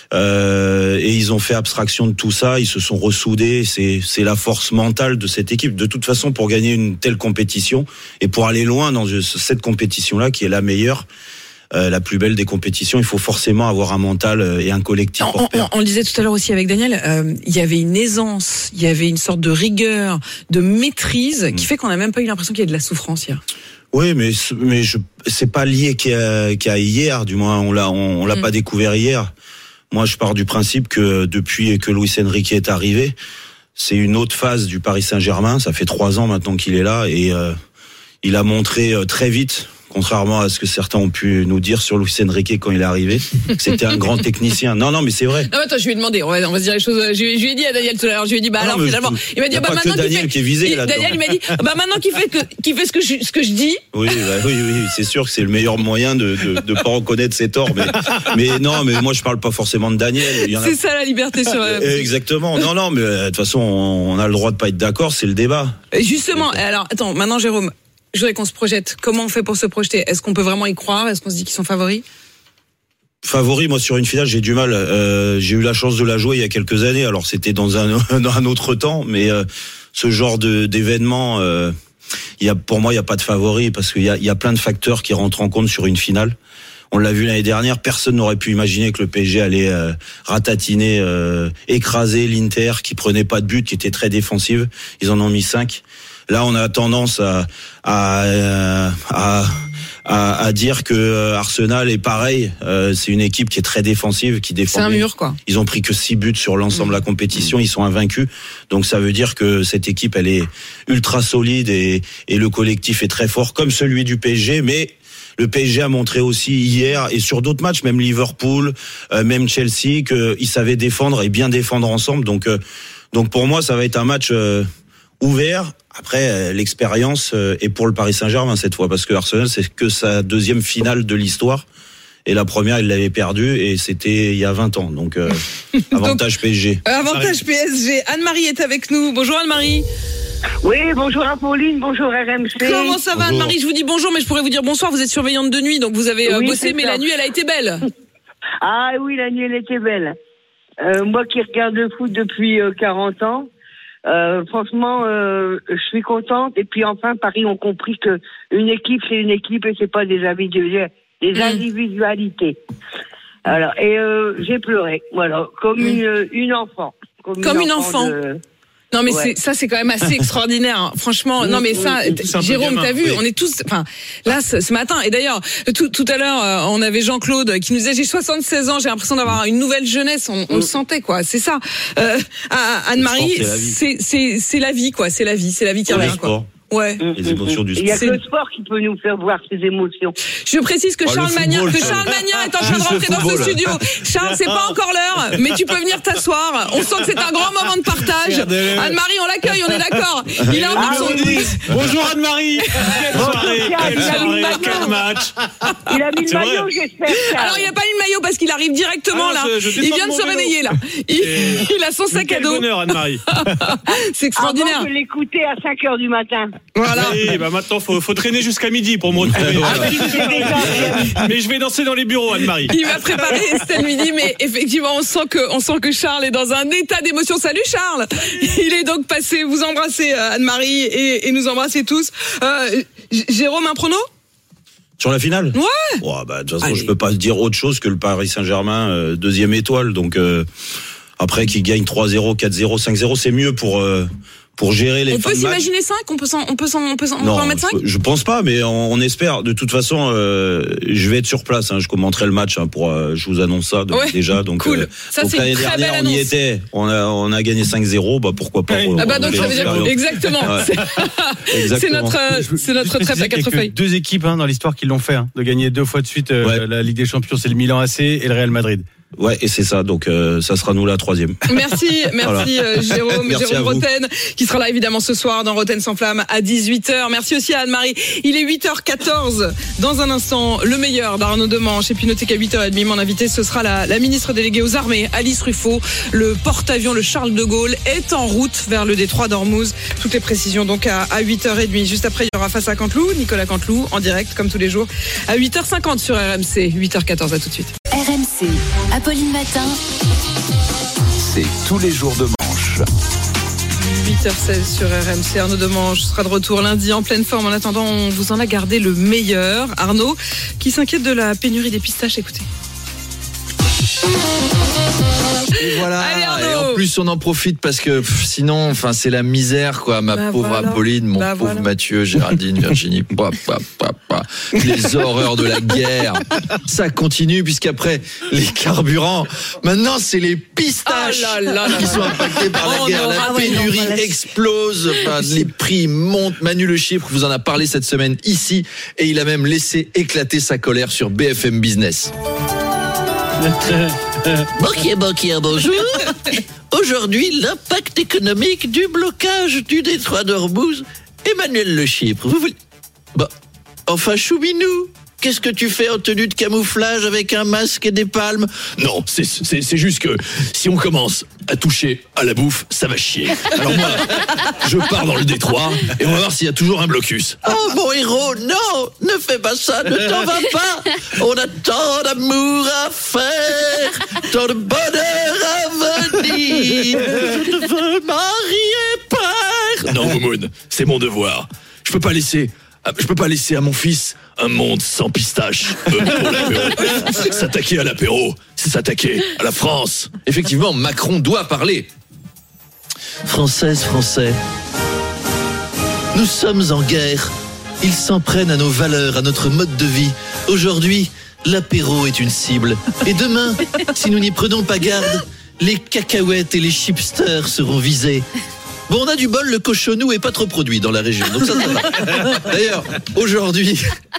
Et ils ont fait abstraction de tout ça, ils se sont ressoudés. C'est la force mentale de cette équipe. De toute façon, pour gagner une telle compétition et pour aller loin dans cette compétition-là, qui est la meilleure, la plus belle des compétitions, il faut forcément avoir un mental et un collectif porteur. On le disait tout à l'heure aussi avec Daniel, il y avait une aisance, il y avait une sorte de rigueur, de maîtrise qui fait qu'on n'a même pas eu l'impression qu'il y a de la souffrance hier. Oui, mais c'est pas lié qu'à hier, du moins on l'a pas découvert hier. Moi, je pars du principe que depuis que Luis Enrique est arrivé, c'est une autre phase du Paris Saint-Germain. Ça fait 3 ans maintenant qu'il est là et il a montré très vite, contrairement à ce que certains ont pu nous dire sur Luis Enrique quand il est arrivé, c'était un grand technicien. Non, mais c'est vrai. Non, attends, je lui ai demandé, on va se dire les choses. Je lui ai dit à Daniel tout à l'heure, je lui ai dit, alors finalement, il m'a dit, maintenant Daniel qui est visé là-dedans. Daniel, il m'a dit, maintenant qu'il fait ce que je dis. Oui, c'est sûr que c'est le meilleur moyen de pas reconnaître ses torts, mais non, mais moi je parle pas forcément de Daniel. C'est ça la liberté sur. Exactement. Non, mais de toute façon, on a le droit de pas être d'accord, c'est le débat. Justement, alors attends, maintenant Jérôme. Je voudrais qu'on se projette. Comment on fait pour se projeter ? Est-ce qu'on peut vraiment y croire ? Est-ce qu'on se dit qu'ils sont favoris ? Favoris, moi sur une finale, j'ai du mal. J'ai eu la chance de la jouer il y a quelques années. Alors c'était dans un autre temps, mais ce genre d'événement, pour moi, il y a pas de favori parce qu'il y a plein de facteurs qui rentrent en compte sur une finale. On l'a vu l'année dernière, personne n'aurait pu imaginer que le PSG allait ratatiner, écraser l'Inter qui prenait pas de but, qui était très défensive. Ils en ont mis 5. Là, on a tendance à dire que Arsenal est pareil. C'est une équipe qui est très défensive, qui défend. C'est un mur, quoi. Ils ont pris que 6 buts sur l'ensemble de la compétition. Ils sont invaincus. Donc ça veut dire que cette équipe, elle est ultra solide et le collectif est très fort, comme celui du PSG. Mais le PSG a montré aussi hier et sur d'autres matchs, même Liverpool, même Chelsea, qu'ils savaient défendre et bien défendre ensemble. Donc pour moi, ça va être un match ouvert. Après, l'expérience est pour le Paris Saint-Germain cette fois, parce que Arsenal, c'est que sa deuxième finale de l'histoire. Et la première, il l'avait perdue, et c'était il y a 20 ans. Donc, avantage PSG. Avantage PSG. Anne-Marie est avec nous. Bonjour Anne-Marie. Oui, bonjour Apolline, bonjour RMC. Comment ça va Anne-Marie? Je vous dis bonjour, mais je pourrais vous dire bonsoir. Vous êtes surveillante de nuit, donc vous avez bossé, mais la nuit, elle a été belle. Ah oui, la nuit, elle était belle. Moi qui regarde le foot depuis 40 ans, franchement, je suis contente. Et puis enfin, Paris ont compris que une équipe, c'est une équipe et c'est pas des individualités. Alors, et j'ai pleuré, voilà, comme une enfant. Comme une enfant. Non mais ça c'est quand même assez extraordinaire. Hein. Franchement, non mais ça, Jérôme, t'as vu, on est tous, enfin là ce matin. Et d'ailleurs, tout à l'heure, on avait Jean-Claude qui nous disait j'ai 76 ans, j'ai l'impression d'avoir une nouvelle jeunesse. On le sentait quoi. C'est ça. Anne-Marie, c'est la vie quoi. C'est la vie qui revient quoi. Ouais. Les émotions du sport. Il y a que le sport qui peut nous faire voir ces émotions. Je précise que Charles Magnin est en train de rentrer dans ce studio. Charles, c'est pas encore l'heure, mais tu peux venir t'asseoir. On sent que c'est un grand moment de partage. Anne-Marie, on l'accueille, on est d'accord. Il a encore son... Bonjour Anne-Marie. Quelle soirée, quel match. Il a mis le maillot, j'espère. Alors, il a pas mis le maillot parce qu'il arrive directement là. Il vient de se réveiller là. Il a son sac à dos. Quel bonheur Anne-Marie. C'est extraordinaire. Avant de l'écouter à 5h du matin. Voilà. Oui, bah maintenant faut traîner jusqu'à midi pour me retrouver. Mais je vais danser dans les bureaux, Anne-Marie. Il m'a préparé Estelle Midi, mais effectivement on sent que Charles est dans un état d'émotion. Salut Charles. Il est donc passé. Vous embrassez Anne-Marie et nous embrassez tous. Jérôme, un prono? Sur la finale? Ouais. De toute façon, je peux pas dire autre chose que le Paris Saint-Germain deuxième étoile. Donc après qu'il gagne 3-0, 4-0, 5-0, c'est mieux pour gérer les fins de match. On peut s'imaginer 5? On peut en mettre 5? Je pense pas, mais on espère. De toute façon, je vais être sur place. Je commenterai le match je vous annonce ça déjà. Donc, cool. Ça, c'est une très belle annonce. On y était. On a gagné 5-0. Pourquoi pas? Donc ça veut dire exactement. C'est notre trêve à 4 feuilles. 2 équipes dans l'histoire qui l'ont fait, de gagner 2 fois de suite la Ligue des Champions. C'est le Milan AC et le Real Madrid. Ouais, et c'est ça. Donc, ça sera nous la 3e. Merci, voilà. Jérôme. Merci Jérôme Roten, qui sera là évidemment ce soir dans Roten sans flamme à 18h. Merci aussi à Anne-Marie. Il est 8h14. Dans un instant, le meilleur d'Arnaud Demanche. Et puis notez qu'à 8h30, mon invité, ce sera la ministre déléguée aux armées, Alice Ruffo. Le porte-avions, le Charles de Gaulle, est en route vers le détroit d'Ormuz. Toutes les précisions donc à 8h30. Juste après, il y aura face à Canteloup, Nicolas Canteloup, en direct, comme tous les jours, à 8h50 sur RMC. 8h14, à tout de suite. RMC, Apolline Matin. C'est tous les jours de manche. 8h16 sur RMC. Arnaud Demanche sera de retour lundi en pleine forme. En attendant, on vous en a gardé le meilleur. Arnaud, qui s'inquiète de la pénurie des pistaches, écoutez. Et voilà. Allez, et en plus on en profite parce que sinon c'est la misère quoi, ma pauvre voilà. Apolline, mon pauvre Mathieu, Géraldine, Virginie, les horreurs de la guerre. Ça continue puisqu'après les carburants, maintenant c'est les pistaches qui sont impactés par la guerre. La pénurie explose, les prix montent. Manu Le Chypre vous en a parlé cette semaine ici et il a même laissé éclater sa colère sur BFM Business. Banquier, bonjour. Aujourd'hui, l'impact économique du blocage du détroit d'Ormuz. Emmanuel Le Chypre, vous voulez... Enfin, Chouminou, qu'est-ce que tu fais en tenue de camouflage avec un masque et des palmes? Non, c'est juste que si on commence à toucher à la bouffe, ça va chier. Alors moi, je pars dans le détroit et on va voir s'il y a toujours un blocus. Oh mon héros, non, ne fais pas ça, ne t'en va pas. On a tant d'amour à faire, tant de bonheur à venir. Je te veux marier, père. Non, Moumoun, c'est mon devoir. Je peux pas laisser à mon fils un monde sans pistache. Pour l'apéro. S'attaquer à l'apéro, c'est s'attaquer à la France. Effectivement, Macron doit parler. Françaises, Français, nous sommes en guerre. Ils s'en prennent à nos valeurs, à notre mode de vie. Aujourd'hui, l'apéro est une cible. Et demain, si nous n'y prenons pas garde, les cacahuètes et les chipsters seront visés. Bon, on a du bol, le cochonou est pas trop produit dans la région, donc ça va. D'ailleurs, aujourd'hui,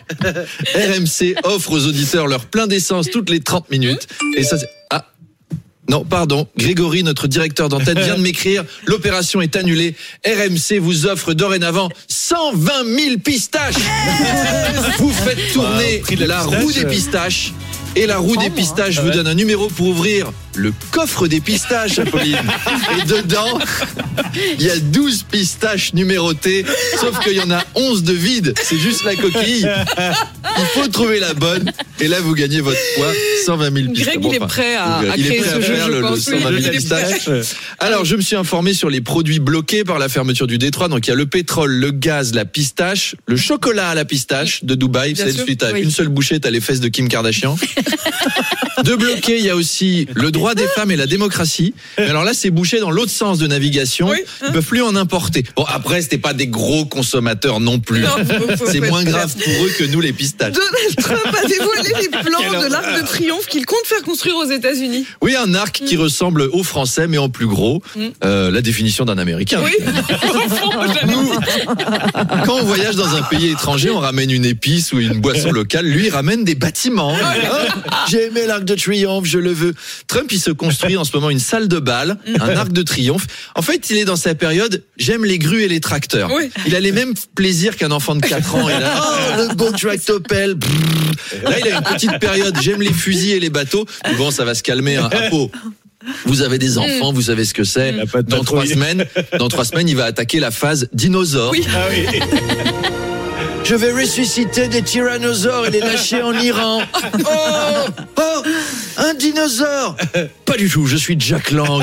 RMC offre aux auditeurs leur plein d'essence toutes les 30 minutes. Et ça, c'est... Ah non, pardon, Grégory, notre directeur d'antenne, vient de m'écrire. L'opération est annulée. RMC vous offre dorénavant 120 000 pistaches. Vous faites tourner la roue des pistaches. Et la roue des pistaches vous donne un numéro pour ouvrir le coffre des pistaches, Apolline. Et dedans, il y a 12 pistaches numérotées, sauf qu'il y en a 11 de vides. C'est juste la coquille. Il faut trouver la bonne. Et là, vous gagnez votre poids, 120 000 pistaches. Greg, il est prêt à créer ce jeu, je pense. 120 000 pistaches. Alors, je me suis informé sur les produits bloqués par la fermeture du détroit. Donc, il y a le pétrole, le gaz, la pistache, le chocolat à la pistache de Dubaï. C'est celui, t'as une seule bouchée, t'as les fesses de Kim Kardashian. De bloquer, il y a aussi le droit des femmes et la démocratie. Mais alors là, c'est bouché dans l'autre sens de navigation. Ils peuvent plus en importer. Bon, après, c'était pas des gros consommateurs non plus. C'est moins grave pour eux que nous, les pistaches. Donald Trump a dévoilé les plans de l'Arc de Triomphe qu'il compte faire construire aux États-Unis. Oui, un arc qui ressemble au français, mais en plus gros. La définition d'un Américain. Oui. Nous, quand on voyage dans un pays étranger, on ramène une épice ou une boisson locale. Lui, il ramène des bâtiments. J'ai aimé l'Arc de Triomphe, je le veux. Trump, il se construit en ce moment une salle de bal, un Arc de Triomphe. En fait, il est dans sa période « j'aime les grues et les tracteurs ». Il a les mêmes plaisirs qu'un enfant de 4 ans. Il a « oh, le beau tractopelle ». Là, il a une petite période « j'aime les fusils et les bateaux ». Bon, ça va se calmer, hein. Apo, vous avez des enfants, vous savez ce que c'est. Dans 3 semaines, il va attaquer la phase dinosaure. Oui. Ah oui. Je vais ressusciter des tyrannosaures et les lâcher en Iran. Oh, un dinosaure. Pas du tout, je suis Jack Lang.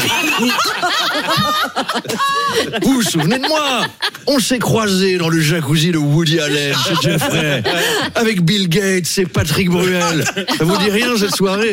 Vous vous souvenez de moi? On s'est croisés dans le jacuzzi de Woody Allen chez Jeffrey, avec Bill Gates et Patrick Bruel. Ça vous dit rien cette soirée?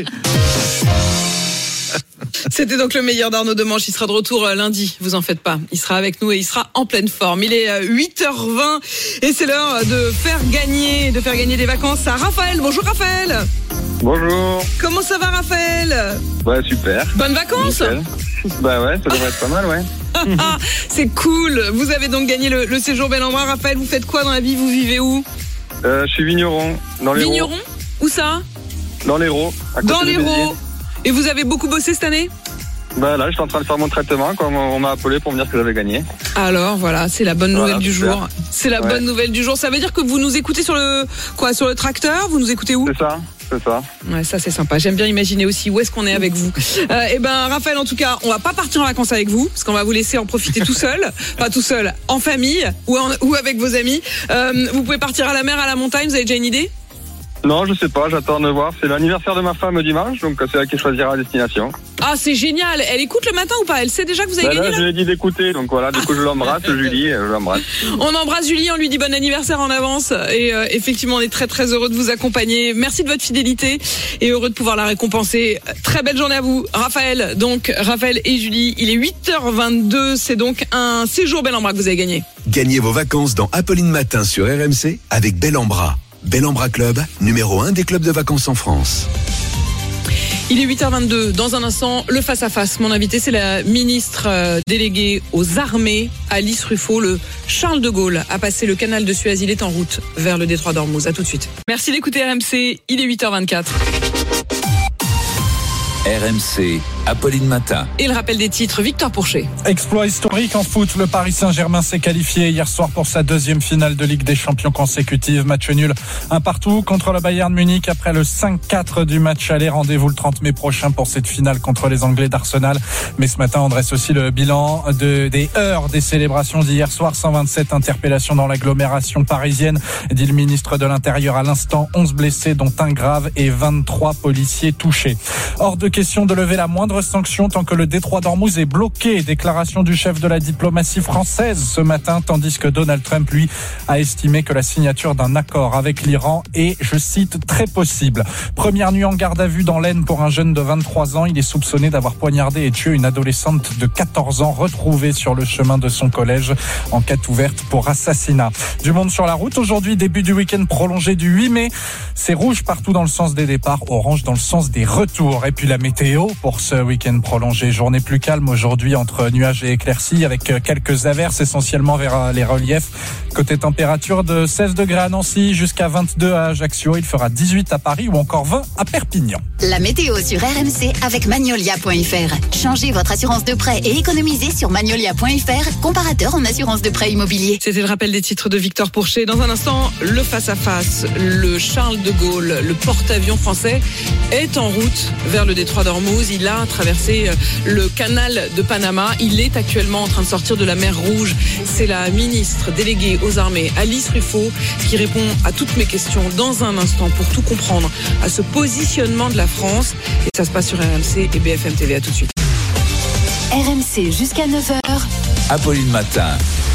C'était donc le meilleur d'Arnaud Demanche. Il sera de retour lundi, vous en faites pas. Il sera avec nous et il sera en pleine forme. Il est 8h20 et c'est l'heure de faire gagner des vacances à Raphaël. Bonjour Raphaël. Bonjour. Comment ça va Raphaël? Ouais, super. Bonnes vacances. Nickel. Bah ouais, ça devrait être pas mal, ouais. C'est cool. Vous avez donc gagné le séjour Bel-en-Bras. Raphaël, vous faites quoi dans la vie? Vous vivez où? Je suis vigneron, dans l'Hérault. Vigneron? Où ça? Dans l'Hérault. Dans l'Hérault. Et vous avez beaucoup bossé cette année? Bah là, je suis en train de faire mon traitement, comme on m'a appelé pour me dire que j'avais gagné. Alors voilà, c'est la bonne nouvelle du super. jour. C'est la bonne nouvelle du jour. Ça veut dire que vous nous écoutez sur le tracteur? Vous nous écoutez où? C'est ça. Ouais, ça c'est sympa. J'aime bien imaginer aussi où est-ce qu'on est avec vous. Et ben Raphaël, en tout cas, on va pas partir en vacances avec vous, parce qu'on va vous laisser en profiter tout seul, pas tout seul, en famille ou avec vos amis. Vous pouvez partir à la mer, à la montagne. Vous avez déjà une idée? Non, je sais pas, j'attends de voir. C'est l'anniversaire de ma femme dimanche, donc c'est elle qui choisira la destination. Ah, c'est génial. Elle écoute le matin ou pas? Elle sait déjà que vous avez gagné là, je lui ai dit d'écouter, donc voilà, du coup je l'embrasse, Julie, je l'embrasse. On embrasse Julie, on lui dit bon anniversaire en avance. Et effectivement, on est très très heureux de vous accompagner. Merci de votre fidélité et heureux de pouvoir la récompenser. Très belle journée à vous, Raphaël. Donc Raphaël et Julie, il est 8h22, c'est donc un séjour Bel-en-Bras que vous avez gagné. Gagnez vos vacances dans Apolline Matin sur RMC avec Bel-en-Bras. Bel-en-Bras Club, numéro 1 des clubs de vacances en France. Il est 8h22. Dans un instant, le face-à-face. Mon invité, c'est la ministre déléguée aux armées, Alice Ruffo. Le Charles de Gaulle a passé le canal de Suez. Il est en route vers le détroit d'Ormuz. À tout de suite. Merci d'écouter RMC. Il est 8h24. RMC, Apolline Matin. Et le rappel des titres, Victor Pourchet. Exploit historique en foot, le Paris Saint-Germain s'est qualifié hier soir pour sa 2e finale de Ligue des Champions consécutive. Match nul 1-1 contre le Bayern Munich après le 5-4 du match aller. Rendez-vous le 30 mai prochain pour cette finale contre les Anglais d'Arsenal. Mais ce matin, on dresse aussi le bilan des heures des célébrations d'hier soir. 127 interpellations dans l'agglomération parisienne, dit le ministre de l'Intérieur à l'instant. 11 blessés, dont un grave, et 23 policiers touchés. Hors de question de lever la moindre moindre sanction tant que le détroit d'Ormuz est bloqué. Déclaration du chef de la diplomatie française ce matin, tandis que Donald Trump, lui, a estimé que la signature d'un accord avec l'Iran est, je cite, très possible. Première nuit en garde à vue dans l'Aisne pour un jeune de 23 ans. Il est soupçonné d'avoir poignardé et tué une adolescente de 14 ans retrouvée sur le chemin de son collège. Enquête ouverte pour assassinat. Du monde sur la route. Aujourd'hui, début du week-end prolongé du 8 mai. C'est rouge partout dans le sens des départs, orange dans le sens des retours. Et puis la météo pour ce week-end prolongé. Journée plus calme aujourd'hui entre nuages et éclaircies avec quelques averses essentiellement vers les reliefs. Côté température de 16 degrés à Nancy jusqu'à 22 à Ajaccio. Il fera 18 à Paris ou encore 20 à Perpignan. La météo sur RMC avec Magnolia.fr. Changez votre assurance de prêt et économisez sur Magnolia.fr, comparateur en assurance de prêt immobilier. C'était le rappel des titres de Victor Pourchet. Dans un instant, le face-à-face, le Charles de Gaulle, le porte-avions français est en route vers le détroit d'Ormuz. Il a traversé le canal de Panama. Il est actuellement en train de sortir de la mer Rouge. C'est la ministre déléguée aux armées, Alice Ruffaut, qui répond à toutes mes questions dans un instant pour tout comprendre à ce positionnement de la France. Et ça se passe sur RMC et BFM TV. À tout de suite. RMC jusqu'à 9h. Apolline Matin.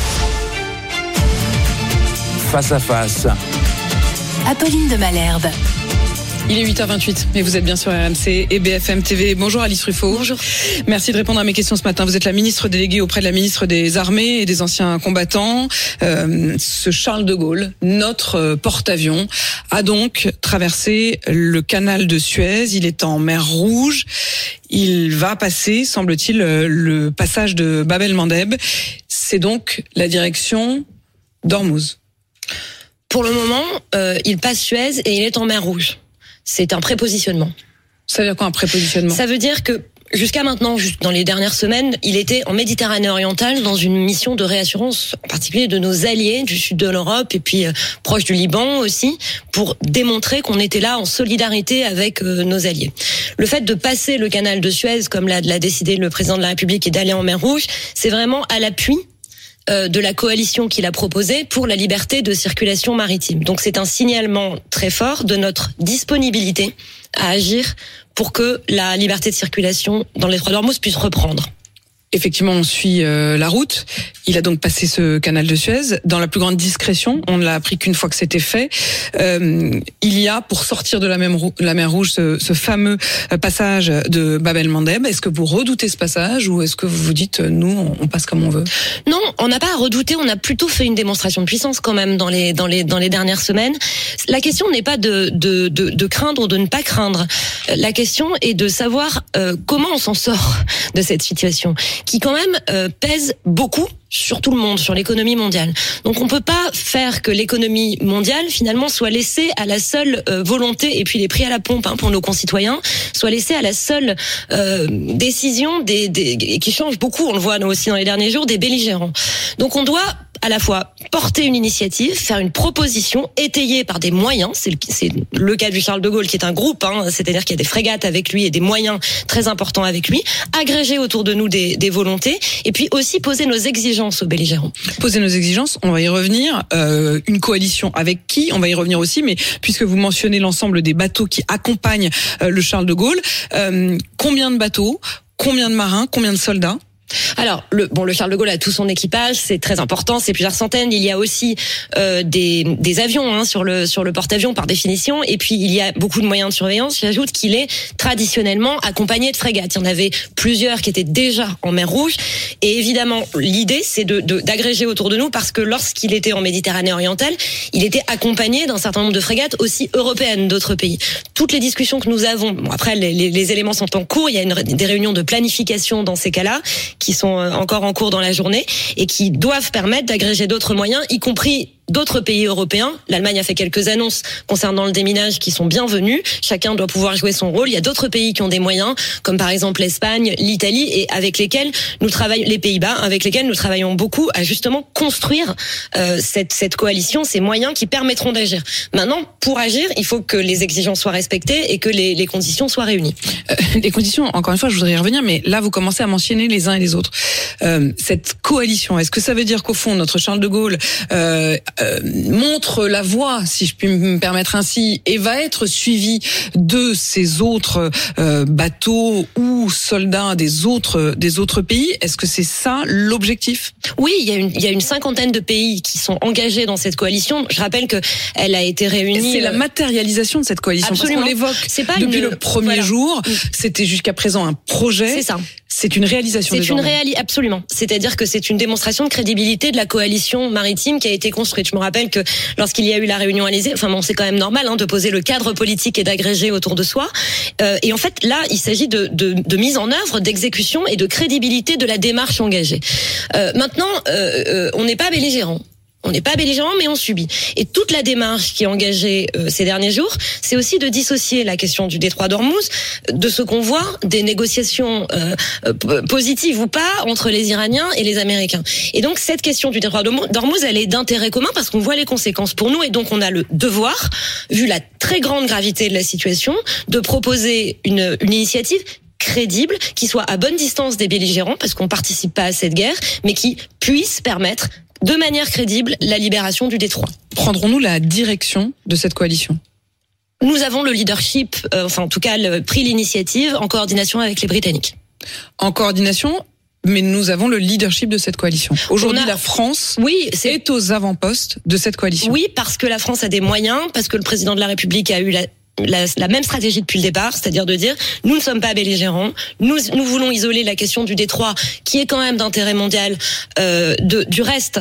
Face à face. Apolline de Malherbe. Il est 8h28, mais vous êtes bien sur RMC et BFM TV. Bonjour Alice Ruffaut. Bonjour. Merci de répondre à mes questions ce matin. Vous êtes la ministre déléguée auprès de la ministre des Armées et des anciens combattants. Ce Charles de Gaulle, notre porte-avions, a donc traversé le canal de Suez. Il est en mer Rouge. Il va passer, semble-t-il, le passage de Bab el-Mandeb. C'est donc la direction d'Ormuz. Pour le moment, il passe Suez et il est en mer Rouge. C'est un prépositionnement. Ça veut dire quoi un prépositionnement ? Ça veut dire que jusqu'à maintenant, dans les dernières semaines, il était en Méditerranée orientale dans une mission de réassurance, en particulier de nos alliés du sud de l'Europe et puis proche du Liban aussi, pour démontrer qu'on était là en solidarité avec nos alliés. Le fait de passer le canal de Suez, comme l'a décidé le président de la République, et d'aller en mer Rouge, c'est vraiment à l'appui de la coalition qu'il a proposée pour la liberté de circulation maritime. Donc c'est un signalement très fort de notre disponibilité à agir pour que la liberté de circulation dans les détroit d'Ormuz puisse reprendre. Effectivement, on suit la route. Il a donc passé ce canal de Suez dans la plus grande discrétion. On ne l'a appris qu'une fois que c'était fait. Il y a, pour sortir de la mer Rouge, ce fameux passage de Bab el-Mandeb. Est-ce que vous redoutez ce passage ou est-ce que vous vous dites, nous, on passe comme on veut ? Non, on n'a pas à redouter. On a plutôt fait une démonstration de puissance quand même dans les dernières semaines. La question n'est pas de craindre ou de ne pas craindre. La question est de savoir comment on s'en sort de cette situation, qui quand même pèse beaucoup sur tout le monde, sur l'économie mondiale. Donc on peut pas faire que l'économie mondiale finalement soit laissée à la seule volonté, et puis les prix à la pompe pour nos concitoyens, soit laissée à la seule décision qui change beaucoup, on le voit nous aussi dans les derniers jours, des belligérants. Donc on doit à la fois porter une initiative, faire une proposition étayée par des moyens. C'est le cas du Charles de Gaulle qui est un groupe, c'est-à-dire qu'il y a des frégates avec lui et des moyens très importants avec lui, agréger autour de nous des volontés et puis aussi poser nos exigences aux belligérants. Poser nos exigences, on va y revenir. Une coalition avec qui ? On va y revenir aussi, mais puisque vous mentionnez l'ensemble des bateaux qui accompagnent le Charles de Gaulle, combien de bateaux ? Combien de marins ? Combien de soldats ? Alors, le Charles de Gaulle a tout son équipage, c'est très important, c'est plusieurs centaines. Il y a aussi des avions sur le porte-avions par définition, et puis il y a beaucoup de moyens de surveillance. J'ajoute qu'il est traditionnellement accompagné de frégates. Il y en avait plusieurs qui étaient déjà en mer Rouge, et évidemment l'idée c'est d'agréger autour de nous, parce que lorsqu'il était en Méditerranée orientale, il était accompagné d'un certain nombre de frégates aussi européennes d'autres pays. Toutes les discussions que nous avons, après les éléments sont en cours, il y a des réunions de planification dans ces cas-là, qui sont encore en cours dans la journée et qui doivent permettre d'agréger d'autres moyens, y compris d'autres pays européens. L'Allemagne a fait quelques annonces concernant le déminage qui sont bienvenues. Chacun doit pouvoir jouer son rôle. Il y a d'autres pays qui ont des moyens, comme par exemple l'Espagne, l'Italie, et avec lesquels nous travaillons, les Pays-Bas, avec lesquels nous travaillons beaucoup à justement construire cette coalition, ces moyens qui permettront d'agir. Maintenant, pour agir, il faut que les exigences soient respectées et que les conditions soient réunies. Les conditions, encore une fois, je voudrais y revenir, mais là, vous commencez à mentionner les uns et les autres. Cette coalition, est-ce que ça veut dire qu'au fond, notre Charles de Gaulle montre la voie, si je puis me permettre ainsi, et va être suivi de ces autres bateaux ou soldats des autres pays. Est-ce que c'est ça l'objectif? Oui, il y a une cinquantaine de pays qui sont engagés dans cette coalition. Je rappelle que elle a été réunie. C'est la matérialisation de cette coalition. Absolument. Parce qu'on l'évoque depuis le premier jour. C'était jusqu'à présent un projet. C'est ça. C'est une réalisation. Absolument. C'est-à-dire que c'est une démonstration de crédibilité de la coalition maritime qui a été construite. Je me rappelle que lorsqu'il y a eu la réunion à l'Élysée, c'est quand même normal de poser le cadre politique et d'agréger autour de soi. Et en fait, là, il s'agit de mise en œuvre, d'exécution et de crédibilité de la démarche engagée. Maintenant, on n'est pas belligérant. On n'est pas belligérant, mais on subit. Et toute la démarche qui est engagée ces derniers jours, c'est aussi de dissocier la question du détroit d'Ormuz de ce qu'on voit des négociations positives ou pas entre les Iraniens et les Américains. Et donc cette question du détroit d'Ormuz, elle est d'intérêt commun parce qu'on voit les conséquences pour nous et donc on a le devoir, vu la très grande gravité de la situation, de proposer une initiative crédible, qui soit à bonne distance des belligérants, parce qu'on participe pas à cette guerre, mais qui puisse permettre de manière crédible la libération du détroit. Prendrons-nous la direction de cette coalition ? Nous avons le leadership, en tout cas pris l'initiative en coordination avec les Britanniques. En coordination, mais nous avons le leadership de cette coalition. Aujourd'hui, la France est aux avant-postes de cette coalition. Oui, parce que la France a des moyens, parce que le président de la République a eu la même stratégie depuis le départ, c'est-à-dire de dire nous ne sommes pas belligérants, nous voulons isoler la question du détroit qui est quand même d'intérêt mondial du reste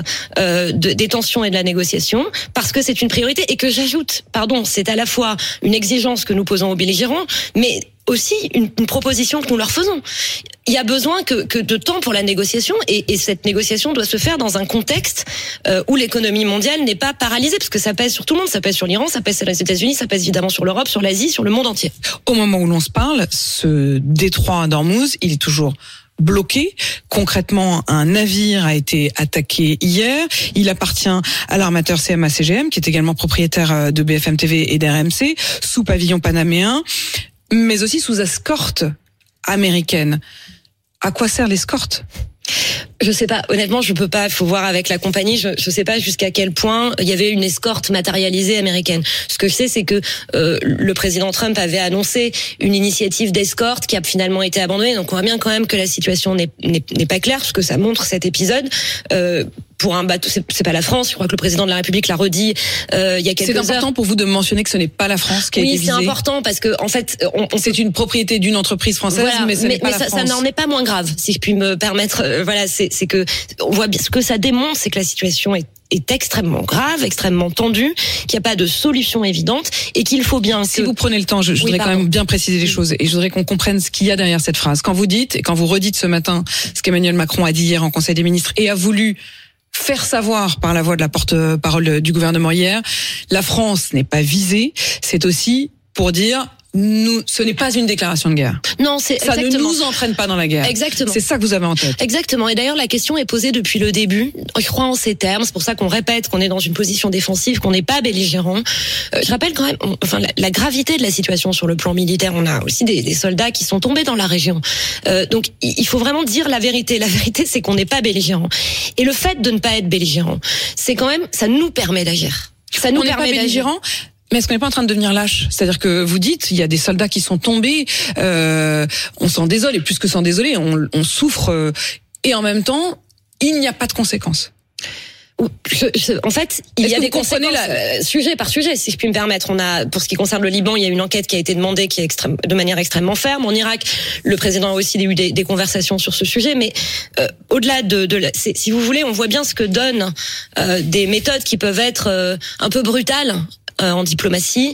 des tensions et de la négociation, parce que c'est une priorité et que j'ajoute, c'est à la fois une exigence que nous posons aux belligérants, mais aussi une proposition que nous leur faisons. Il y a besoin que de temps pour la négociation et cette négociation doit se faire dans un contexte où l'économie mondiale n'est pas paralysée, parce que ça pèse sur tout le monde, ça pèse sur l'Iran, ça pèse sur les États-Unis, ça pèse évidemment sur l'Europe, sur l'Asie, sur le monde entier. Au moment où l'on se parle, ce détroit d'Ormuz, il est toujours bloqué. Concrètement, un navire a été attaqué hier. Il appartient à l'armateur CMA-CGM, qui est également propriétaire de BFM TV et d'RMC, sous pavillon panaméen, mais aussi sous escorte américaine. À quoi sert l'escorte ? Je sais pas, honnêtement, je peux pas, il faut voir avec la compagnie, je sais pas jusqu'à quel point il y avait une escorte matérialisée américaine. Ce que je sais, c'est que le président Trump avait annoncé une initiative d'escorte qui a finalement été abandonnée. Donc on voit bien quand même que la situation n'est pas claire, ce que ça montre cet épisode. Pour un bateau, c'est pas la France. Je crois que le président de la République l'a redit il y a quelques heures. C'est important pour vous de mentionner que ce n'est pas la France qui a été visée. Oui, c'est important parce que en fait, c'est une propriété d'une entreprise française, mais ce n'est pas la France. Ça n'en est pas moins grave, si je puis me permettre. C'est que on voit bien ce que ça démontre, c'est que la situation est extrêmement grave, extrêmement tendue, qu'il n'y a pas de solution évidente et qu'il faut bien... Si vous prenez le temps, je voudrais quand même bien préciser les choses et je voudrais qu'on comprenne ce qu'il y a derrière cette phrase. Quand vous dites et quand vous redites ce matin ce qu'Emmanuel Macron a dit hier en Conseil des ministres et a voulu faire savoir par la voix de la porte-parole du gouvernement hier, la France n'est pas visée, c'est aussi pour dire... ce n'est pas une déclaration de guerre. Non, ça ne nous entraîne pas dans la guerre. Exactement. C'est ça que vous avez en tête. Exactement. Et d'ailleurs, la question est posée depuis le début. Je crois en ces termes. C'est pour ça qu'on répète qu'on est dans une position défensive, qu'on n'est pas belligérant. Je rappelle quand même, la gravité de la situation sur le plan militaire. On a aussi des soldats qui sont tombés dans la région. Donc, il faut vraiment dire la vérité. La vérité, c'est qu'on n'est pas belligérant. Et le fait de ne pas être belligérant, c'est quand même, ça nous permet d'agir. Ça nous permet d'agir. Mais est-ce qu'on n'est pas en train de devenir lâche ? C'est-à-dire que vous dites, il y a des soldats qui sont tombés, on s'en désole, et plus que s'en désoler, on souffre, et en même temps, il n'y a pas de conséquences. En fait, il y a des conséquences sujet par sujet, si je puis me permettre. Pour ce qui concerne le Liban, il y a une enquête qui a été demandée qui est de manière extrêmement ferme. En Irak, le président a aussi eu des conversations sur ce sujet. Mais au-delà si vous voulez, on voit bien ce que donnent des méthodes qui peuvent être un peu brutales en diplomatie.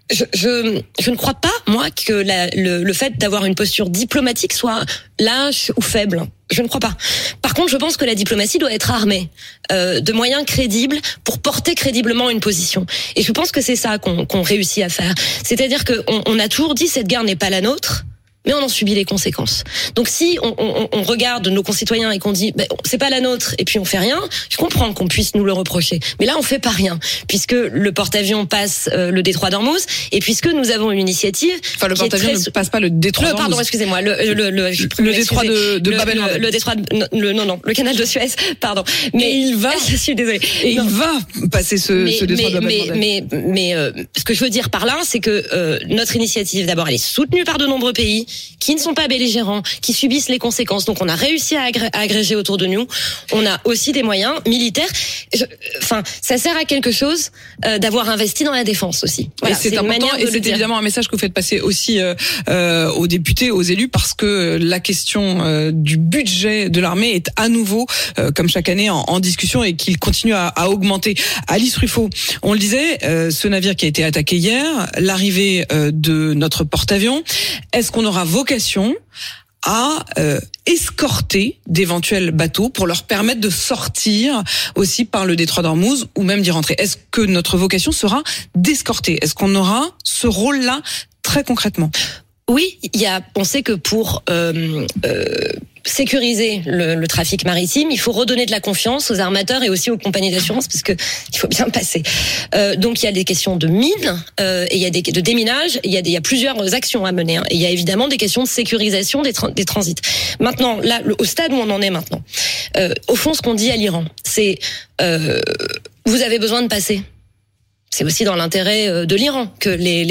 Je ne crois pas, moi, que le fait d'avoir une posture diplomatique soit lâche ou faible. Je ne crois pas. Par contre, je pense que la diplomatie doit être armée de moyens crédibles pour porter crédiblement une position. Et je pense que c'est ça qu'on réussit à faire. C'est-à-dire qu'on a toujours dit cette guerre n'est pas la nôtre. mais on en subit les conséquences. Donc si on regarde nos concitoyens et qu'on dit c'est pas la nôtre et puis on fait rien, je comprends qu'on puisse nous le reprocher. Mais là on fait pas rien puisque le porte-avions passe le détroit d'Ormuz et puisque nous avons une initiative. Enfin le porte-avions ne passe pas le détroit d'Ormuz. Pardon, excusez-moi, le détroit de Bab el-Mandeb. Le détroit le canal de Suez, pardon. Mais il va je suis désolée. Il va passer ce détroit de Bab el-Mandeb. Mais ce que je veux dire par là, c'est que notre initiative d'abord elle est soutenue par de nombreux pays qui ne sont pas belligérants, qui subissent les conséquences. Donc on a réussi à agréger autour de nous. On a aussi des moyens militaires. Ça sert à quelque chose d'avoir investi dans la défense aussi. Voilà, et c'est important et c'est évidemment un message que vous faites passer aussi aux députés, aux élus, parce que la question du budget de l'armée est à nouveau, comme chaque année, en discussion et qu'il continue à augmenter. Alice Ruffo, on le disait, ce navire qui a été attaqué hier, l'arrivée de notre porte-avions, est-ce qu'on aura vocation à escorter d'éventuels bateaux pour leur permettre de sortir aussi par le détroit d'Ormuz ou même d'y rentrer? Est-ce que notre vocation sera d'escorter? Est-ce qu'on aura ce rôle-là très concrètement? Oui, on sait que pour sécuriser le trafic maritime, il faut redonner de la confiance aux armateurs et aussi aux compagnies d'assurance parce que il faut bien passer. Donc il y a des questions de mines et il y a de déminage, il y a plusieurs actions à mener. Et il y a évidemment des questions de sécurisation des transits. Maintenant, là, au stade où on en est maintenant, au fond, ce qu'on dit à l'Iran, c'est vous avez besoin de passer. C'est aussi dans l'intérêt de l'Iran que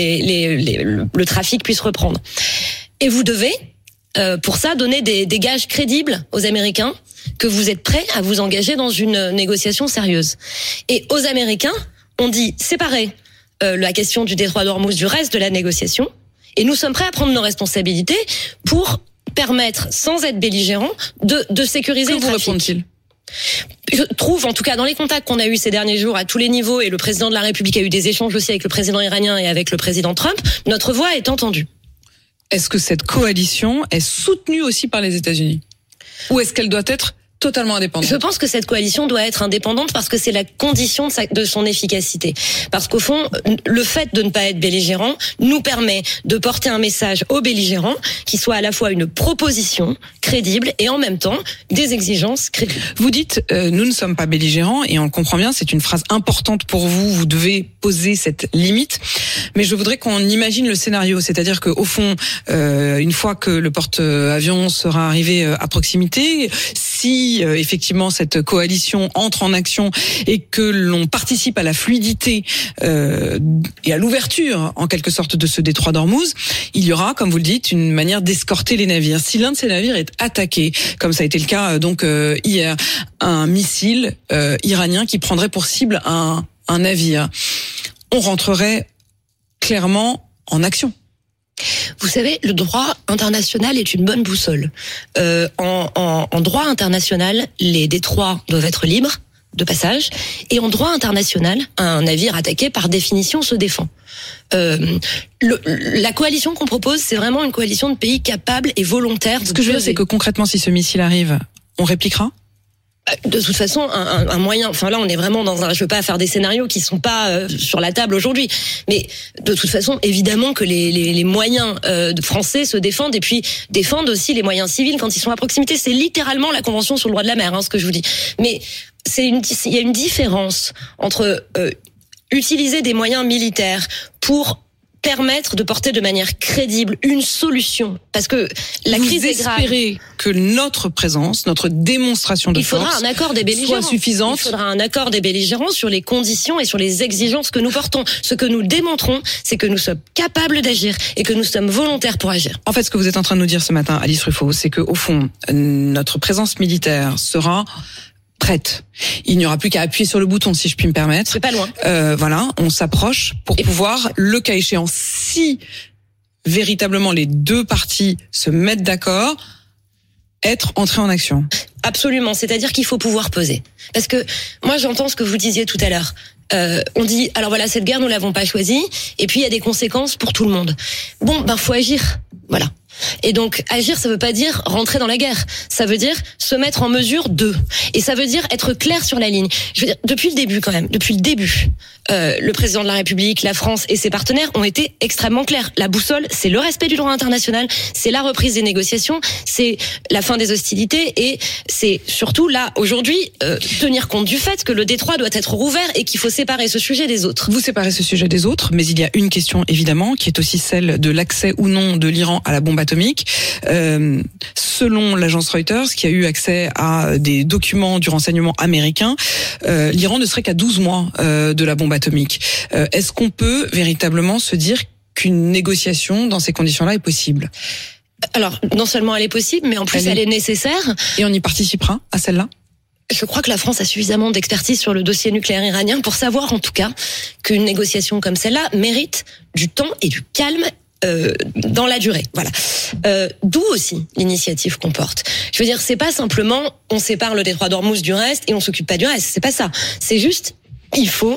le trafic puisse reprendre. Et vous devez, pour ça, donner des gages crédibles aux Américains que vous êtes prêts à vous engager dans une négociation sérieuse. Et aux Américains, on dit séparer la question du détroit d'Ormuz du reste de la négociation. Et nous sommes prêts à prendre nos responsabilités pour permettre, sans être belligérants, de sécuriser le trafic. Que vous répondent-ils ? Je trouve, en tout cas, dans les contacts qu'on a eus ces derniers jours à tous les niveaux, et le président de la République a eu des échanges aussi avec le président iranien et avec le président Trump, notre voix est entendue. Est-ce que cette coalition est soutenue aussi par les États-Unis? Ou est-ce qu'elle doit être totalement indépendante? Je pense que cette coalition doit être indépendante parce que c'est la condition de son efficacité. Parce qu'au fond, le fait de ne pas être belligérant nous permet de porter un message aux belligérants qui soit à la fois une proposition crédible et en même temps des exigences crédibles. Vous dites nous ne sommes pas belligérants et on le comprend bien, c'est une phrase importante pour vous, vous devez poser cette limite. Mais je voudrais qu'on imagine le scénario, c'est-à-dire que au fond, une fois que le porte-avions sera arrivé à proximité, si effectivement cette coalition entre en action et que l'on participe à la fluidité et à l'ouverture en quelque sorte de ce détroit d'Ormuz, il y aura, comme vous le dites, une manière d'escorter les navires. Si l'un de ces navires est attaqué, comme ça a été le cas hier, un missile iranien qui prendrait pour cible un navire, on rentrerait clairement en action. Vous savez, le droit international est une bonne boussole. En droit international, les détroits doivent être libres de passage, et en droit international, un navire attaqué par définition se défend. La coalition qu'on propose, c'est vraiment une coalition de pays capables et volontaires. Ce que je veux dire, c'est que concrètement, si ce missile arrive, on répliquera ? De toute façon, un moyen. Enfin là, on est vraiment dans un. Je veux pas faire des scénarios qui sont pas sur la table aujourd'hui, mais de toute façon, évidemment que les moyens français se défendent et puis défendent aussi les moyens civils quand ils sont à proximité. C'est littéralement la Convention sur le droit de la mer, ce que je vous dis. Mais il y a une différence entre utiliser des moyens militaires pour permettre de porter de manière crédible une solution, parce que la crise est grave. Vous espérez que notre présence, notre démonstration de force, un accord des belligérants, soit suffisante. Il faudra un accord des belligérants sur les conditions et sur les exigences que nous portons. Ce que nous démontrons, c'est que nous sommes capables d'agir et que nous sommes volontaires pour agir. En fait, ce que vous êtes en train de nous dire ce matin, Alice Ruffo, c'est que au fond, notre présence militaire sera prête. Il n'y aura plus qu'à appuyer sur le bouton, si je puis me permettre. C'est pas loin. Voilà, on s'approche pour pouvoir, le cas échéant, si véritablement les deux parties se mettent d'accord, être entré en action. Absolument, c'est-à-dire qu'il faut pouvoir peser. Parce que moi, j'entends ce que vous disiez tout à l'heure. On dit, alors voilà, cette guerre, nous l'avons pas choisie, et puis il y a des conséquences pour tout le monde. Bon, faut agir. Voilà. Et donc, agir, ça veut pas dire rentrer dans la guerre. Ça veut dire se mettre en mesure de. Et ça veut dire être clair sur la ligne. Je veux dire, depuis le début, le président de la République, la France et ses partenaires ont été extrêmement clairs. La boussole, c'est le respect du droit international, c'est la reprise des négociations, c'est la fin des hostilités et c'est surtout là, aujourd'hui, tenir compte du fait que le détroit doit être rouvert et qu'il faut séparer ce sujet des autres. Vous séparez ce sujet des autres, mais il y a une question évidemment qui est aussi celle de l'accès ou non de l'Iran à la bombe atomique. Selon l'agence Reuters, qui a eu accès à des documents du renseignement américain, l'Iran ne serait qu'à 12 mois de la bombe atomique. Est-ce qu'on peut véritablement se dire qu'une négociation dans ces conditions-là est possible ? Alors, non seulement elle est possible, mais en plus elle est nécessaire. Et on y participera à celle-là ? Je crois que la France a suffisamment d'expertise sur le dossier nucléaire iranien pour savoir en tout cas qu'une négociation comme celle-là mérite du temps et du calme dans la durée. Voilà. D'où aussi l'initiative qu'on porte. Je veux dire, c'est pas simplement on sépare le détroit d'Ormuz du reste et on s'occupe pas du reste. C'est pas ça. C'est juste, il faut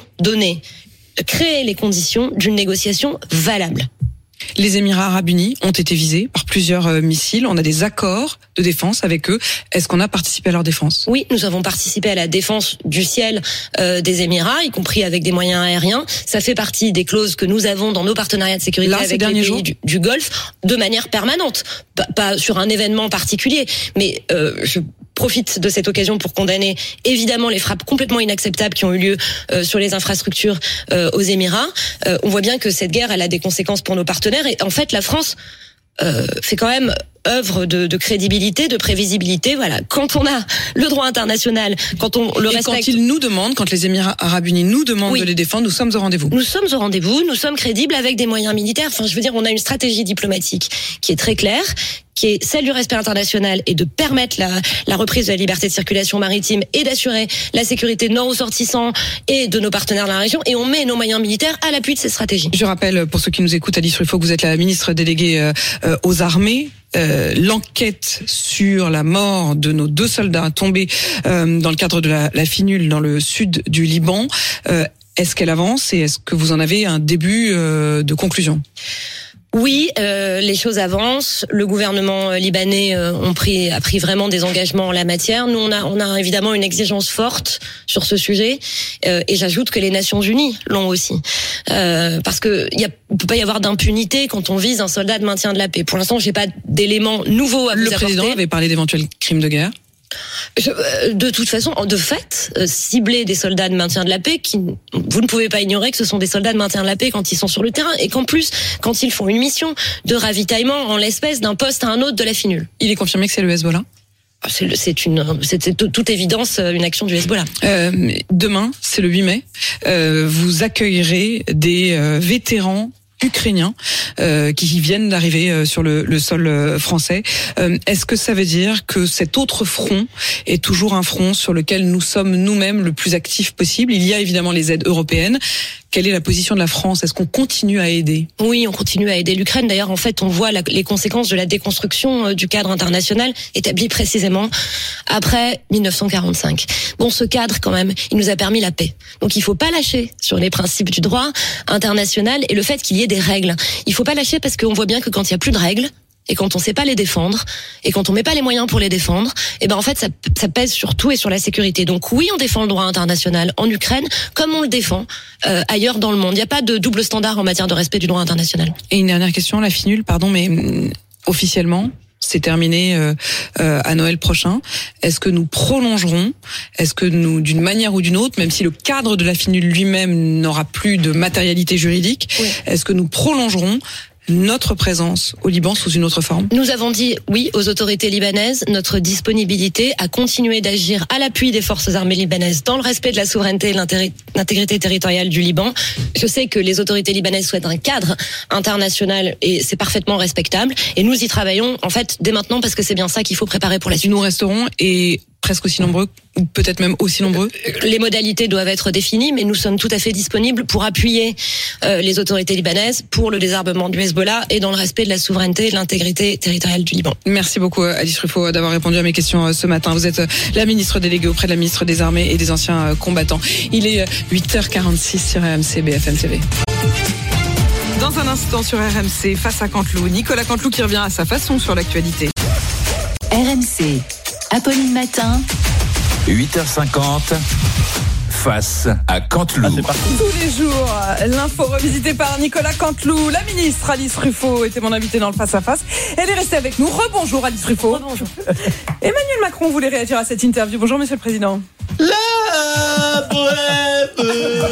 créer les conditions d'une négociation valable. Les Émirats Arabes Unis ont été visés par plusieurs missiles. On a des accords de défense avec eux. Est-ce qu'on a participé à leur défense ? Oui, nous avons participé à la défense du ciel des Émirats, y compris avec des moyens aériens. Ça fait partie des clauses que nous avons dans nos partenariats de sécurité avec les pays du Golfe, de manière permanente, pas sur un événement particulier. Mais je profite de cette occasion pour condamner évidemment les frappes complètement inacceptables qui ont eu lieu sur les infrastructures aux Émirats. On voit bien que cette guerre, elle a des conséquences pour nos partenaires. Et en fait, la France fait quand même œuvre de crédibilité, de prévisibilité. Voilà, quand on a le droit international, quand on le respecte. Quand ils nous demandent, quand les Émirats Arabes Unis nous demandent de les défendre, nous sommes au rendez-vous. Nous sommes au rendez-vous, nous sommes crédibles avec des moyens militaires. Enfin, je veux dire, on a une stratégie diplomatique qui est très claire, qui est celle du respect international et de permettre la reprise de la liberté de circulation maritime et d'assurer la sécurité de nos ressortissants et de nos partenaires de la région. Et on met nos moyens militaires à l'appui de ces stratégies. Je rappelle, pour ceux qui nous écoutent, Alice Ruffo, que vous êtes la ministre déléguée aux armées. L'enquête sur la mort de nos 2 soldats tombés dans le cadre de la FINUL dans le sud du Liban, est-ce qu'elle avance et est-ce que vous en avez un début de conclusion ? Oui, les choses avancent. Le gouvernement libanais a pris vraiment des engagements en la matière. Nous, on a évidemment une exigence forte sur ce sujet, et j'ajoute que les Nations Unies l'ont aussi, parce que on peut pas y avoir d'impunité quand on vise un soldat de maintien de la paix. Pour l'instant, j'ai pas d'éléments nouveaux à vous apporter. Le président avait parlé d'éventuels crimes de guerre. De toute façon, de fait, cibler des soldats de maintien de la paix, vous ne pouvez pas ignorer que ce sont des soldats de maintien de la paix quand ils sont sur le terrain, et qu'en plus, quand ils font une mission de ravitaillement en l'espèce d'un poste à un autre de la FINUL. Il est confirmé que c'est le Hezbollah ? C'est toute évidence une action du Hezbollah. Demain, c'est le 8 mai, vous accueillerez des vétérans ukrainiens qui viennent d'arriver sur le sol français. Est-ce que ça veut dire que cet autre front est toujours un front sur lequel nous sommes nous-mêmes le plus actifs possible ? Il y a évidemment les aides européennes. Quelle est la position de la France ? Est-ce qu'on continue à aider ? Oui, on continue à aider l'Ukraine. D'ailleurs, en fait, on voit les conséquences de la déconstruction du cadre international établi précisément après 1945. Bon, ce cadre, quand même, il nous a permis la paix. Donc, il faut pas lâcher sur les principes du droit international et le fait qu'il y ait des règles. Il faut pas lâcher parce qu'on voit bien que quand il y a plus de règles, et quand on sait pas les défendre, et quand on met pas les moyens pour les défendre, et ben en fait ça pèse sur tout et sur la sécurité. Donc oui, on défend le droit international en Ukraine comme on le défend ailleurs dans le monde. Il n'y a pas de double standard en matière de respect du droit international. Et une dernière question, la FINUL, pardon, mais officiellement, c'est terminé à Noël prochain. Est-ce que nous prolongerons ? Est-ce que nous, d'une manière ou d'une autre, même si le cadre de la FINUL lui-même n'aura plus de matérialité juridique, est-ce que nous prolongerons notre présence au Liban sous une autre forme ? Nous avons dit oui aux autorités libanaises, notre disponibilité à continuer d'agir à l'appui des forces armées libanaises dans le respect de la souveraineté et de l'intégrité territoriale du Liban. Je sais que les autorités libanaises souhaitent un cadre international et c'est parfaitement respectable. Et nous y travaillons en fait dès maintenant parce que c'est bien ça qu'il faut préparer pour la suite. Nous resterons et presque aussi nombreux, ou peut-être même aussi nombreux. Les modalités doivent être définies, mais nous sommes tout à fait disponibles pour appuyer les autorités libanaises pour le désarmement du Hezbollah et dans le respect de la souveraineté et de l'intégrité territoriale du Liban. Merci beaucoup Alice Ruffo d'avoir répondu à mes questions ce matin. Vous êtes la ministre déléguée auprès de la ministre des Armées et des Anciens Combattants. Il est 8h46 sur RMC BFM TV. dans un instant sur RMC face à Canteloup. Nicolas Canteloup qui revient à sa façon sur l'actualité. RMC, Apolline Matin. 8h50. Face à Canteloup. Tous les jours, l'info revisitée par Nicolas Canteloup. La ministre Alice Ruffo était mon invitée dans le face-à-face. Elle est restée avec nous. Rebonjour Alice Ruffo. Rebonjour. Emmanuel Macron voulait réagir à cette interview. Bonjour Monsieur le Président. La bohème.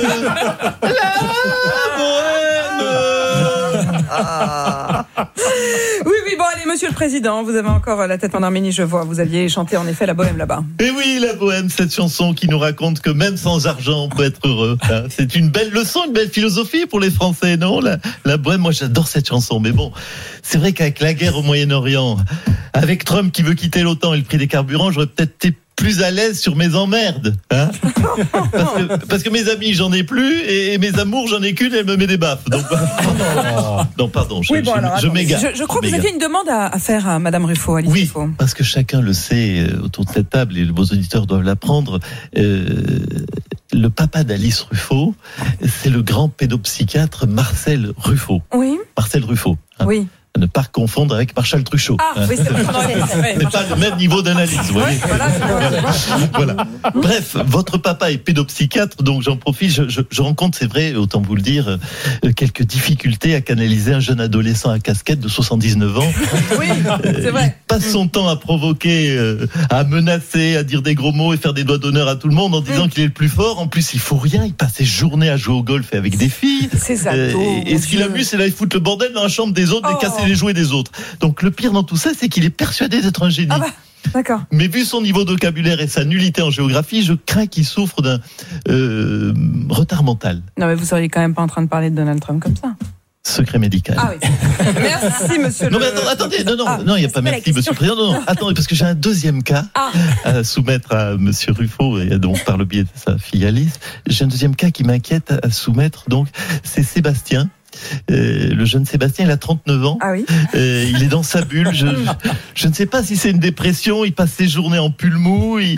Oui, bon allez Monsieur le Président, vous avez encore la tête en Arménie, je vois. Vous aviez chanté en effet la bohème là-bas. Et oui, la bohème, cette chanson qui nous raconte que même sans argent, on peut être heureux. C'est une belle leçon, une belle philosophie pour les Français, non ? La bohème, moi j'adore cette chanson. Mais bon, c'est vrai qu'avec la guerre au Moyen-Orient, avec Trump qui veut quitter l'OTAN et le prix des carburants, j'aurais peut-être été plus à l'aise sur mes emmerdes, hein. parce que mes amis j'en ai plus et mes amours j'en ai qu'une, elle me met des baffes. Donc non pardon, je m'égare. Je crois que vous aviez une demande à faire à Madame Ruffo, Alice Ruffo. Oui, parce que chacun le sait autour de cette table et vos auditeurs doivent l'apprendre. Le papa d'Alice Ruffo, c'est le grand pédopsychiatre Marcel Ruffo. Oui. Marcel Ruffo. Hein. Oui. Ne pas confondre avec Marshall Truchot. Ah, oui, c'est vrai. C'est pas le même niveau d'analyse, vous voyez. Voilà. Bref, votre papa est pédopsychiatre, donc j'en profite. Je rencontre, c'est vrai, autant vous le dire, quelques difficultés à canaliser un jeune adolescent à casquette de 79 ans. Oui, c'est vrai. Il passe son temps à provoquer, à menacer, à dire des gros mots et faire des doigts d'honneur à tout le monde en disant qu'il est le plus fort. En plus, il faut rien. Il passe ses journées à jouer au golf et avec des filles. C'est ça. Et ce qu'il amuse, c'est d'aller foutre le bordel dans la chambre des autres et casser les jouets des autres. Donc le pire dans tout ça, c'est qu'il est persuadé d'être un génie. Ah bah, d'accord. Mais vu son niveau de vocabulaire et sa nullité en géographie, je crains qu'il souffre d'un retard mental. Non mais vous seriez quand même pas en train de parler de Donald Trump comme ça. Secret médical. Ah oui. Merci monsieur. Non mais attendez, non, il n'y a pas merci monsieur le président. Non, attendez, parce que j'ai un deuxième cas à soumettre à monsieur Ruffo et donc par le biais de sa fille Alice. J'ai un deuxième cas qui m'inquiète à soumettre, donc c'est Sébastien. Le jeune Sébastien, il a 39 ans. Ah oui. Il est dans sa bulle. Je ne sais pas si c'est une dépression. Il passe ses journées en pull mou. Il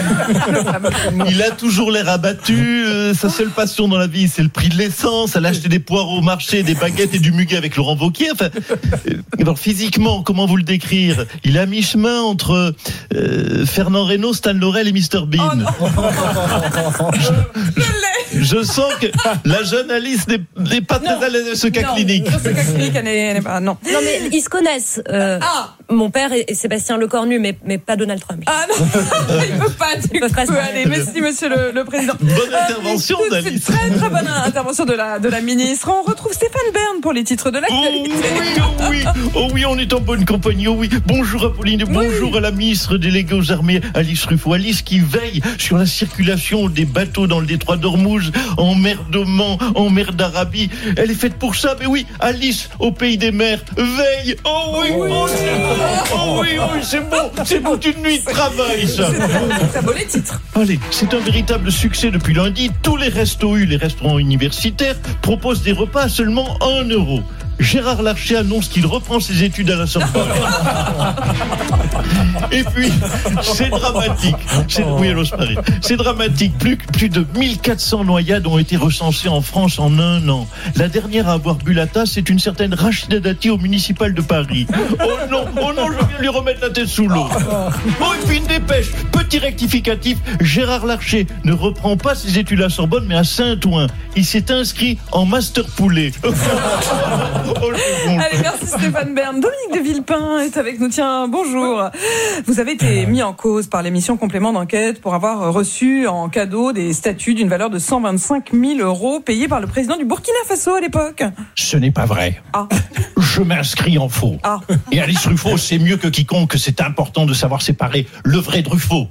a toujours l'air abattu. Sa seule passion dans la vie, c'est le prix de l'essence. Elle a acheté des poireaux au marché, des baguettes et du muguet avec Laurent Wauquiez. Enfin, alors physiquement, comment vous le décrire ? Il est à mi-chemin entre Fernand Reynaud, Stan Laurel et Mr Bean. Je sens que la jeune Alice n'est pas très à l'aise de ce cas clinique. Ce cas clinique, elle n'est pas. Non, mais ils se connaissent. Mon père et Sébastien Lecornu, mais pas Donald Trump. Ah non, il ne peut pas. Allez, merci Monsieur le Président. Bonne intervention d'Alice. Très très bonne intervention de la ministre. On retrouve Stéphane Bern pour les titres de l'actualité. Oh oui, on est en bonne compagnie. Oh oui. Bonjour Apolline, bonjour à la ministre déléguée aux armées Alice Ruffo. Alice qui veille sur la circulation des bateaux dans le détroit d'Ormuz, en mer d'Oman, en mer d'Arabie. Elle est faite pour ça, mais oui, Alice au pays des mers veille. Oh oui, c'est bon, une nuit de travail ça. C'est un beau les titres. Allez, c'est un véritable succès depuis lundi. Tous les les restaurants universitaires, proposent des repas à seulement 1 €. Gérard Larcher annonce qu'il reprend ses études à la Sorbonne. Et puis, c'est dramatique. C'est dramatique. Plus de 1400 noyades ont été recensées en France en 1 an. La dernière à avoir bu la tasse, c'est une certaine Rachida Dati au municipal de Paris. Oh non, je viens lui remettre la tête sous l'eau. Et puis une dépêche. Petit rectificatif, Gérard Larcher ne reprend pas ses études à la Sorbonne, mais à Saint-Ouen. Il s'est inscrit en master poulet. Allez, merci Stéphane Bern. Dominique de Villepin est avec nous. Tiens, bonjour. Vous avez été mis en cause par l'émission Complément d'enquête pour avoir reçu en cadeau des statues d'une valeur de 125 000 € payées par le président du Burkina Faso à l'époque. Ce n'est pas vrai. Je m'inscris en faux. Et Alice Ruffo sait mieux que quiconque que c'est important de savoir séparer le vrai de Ruffo.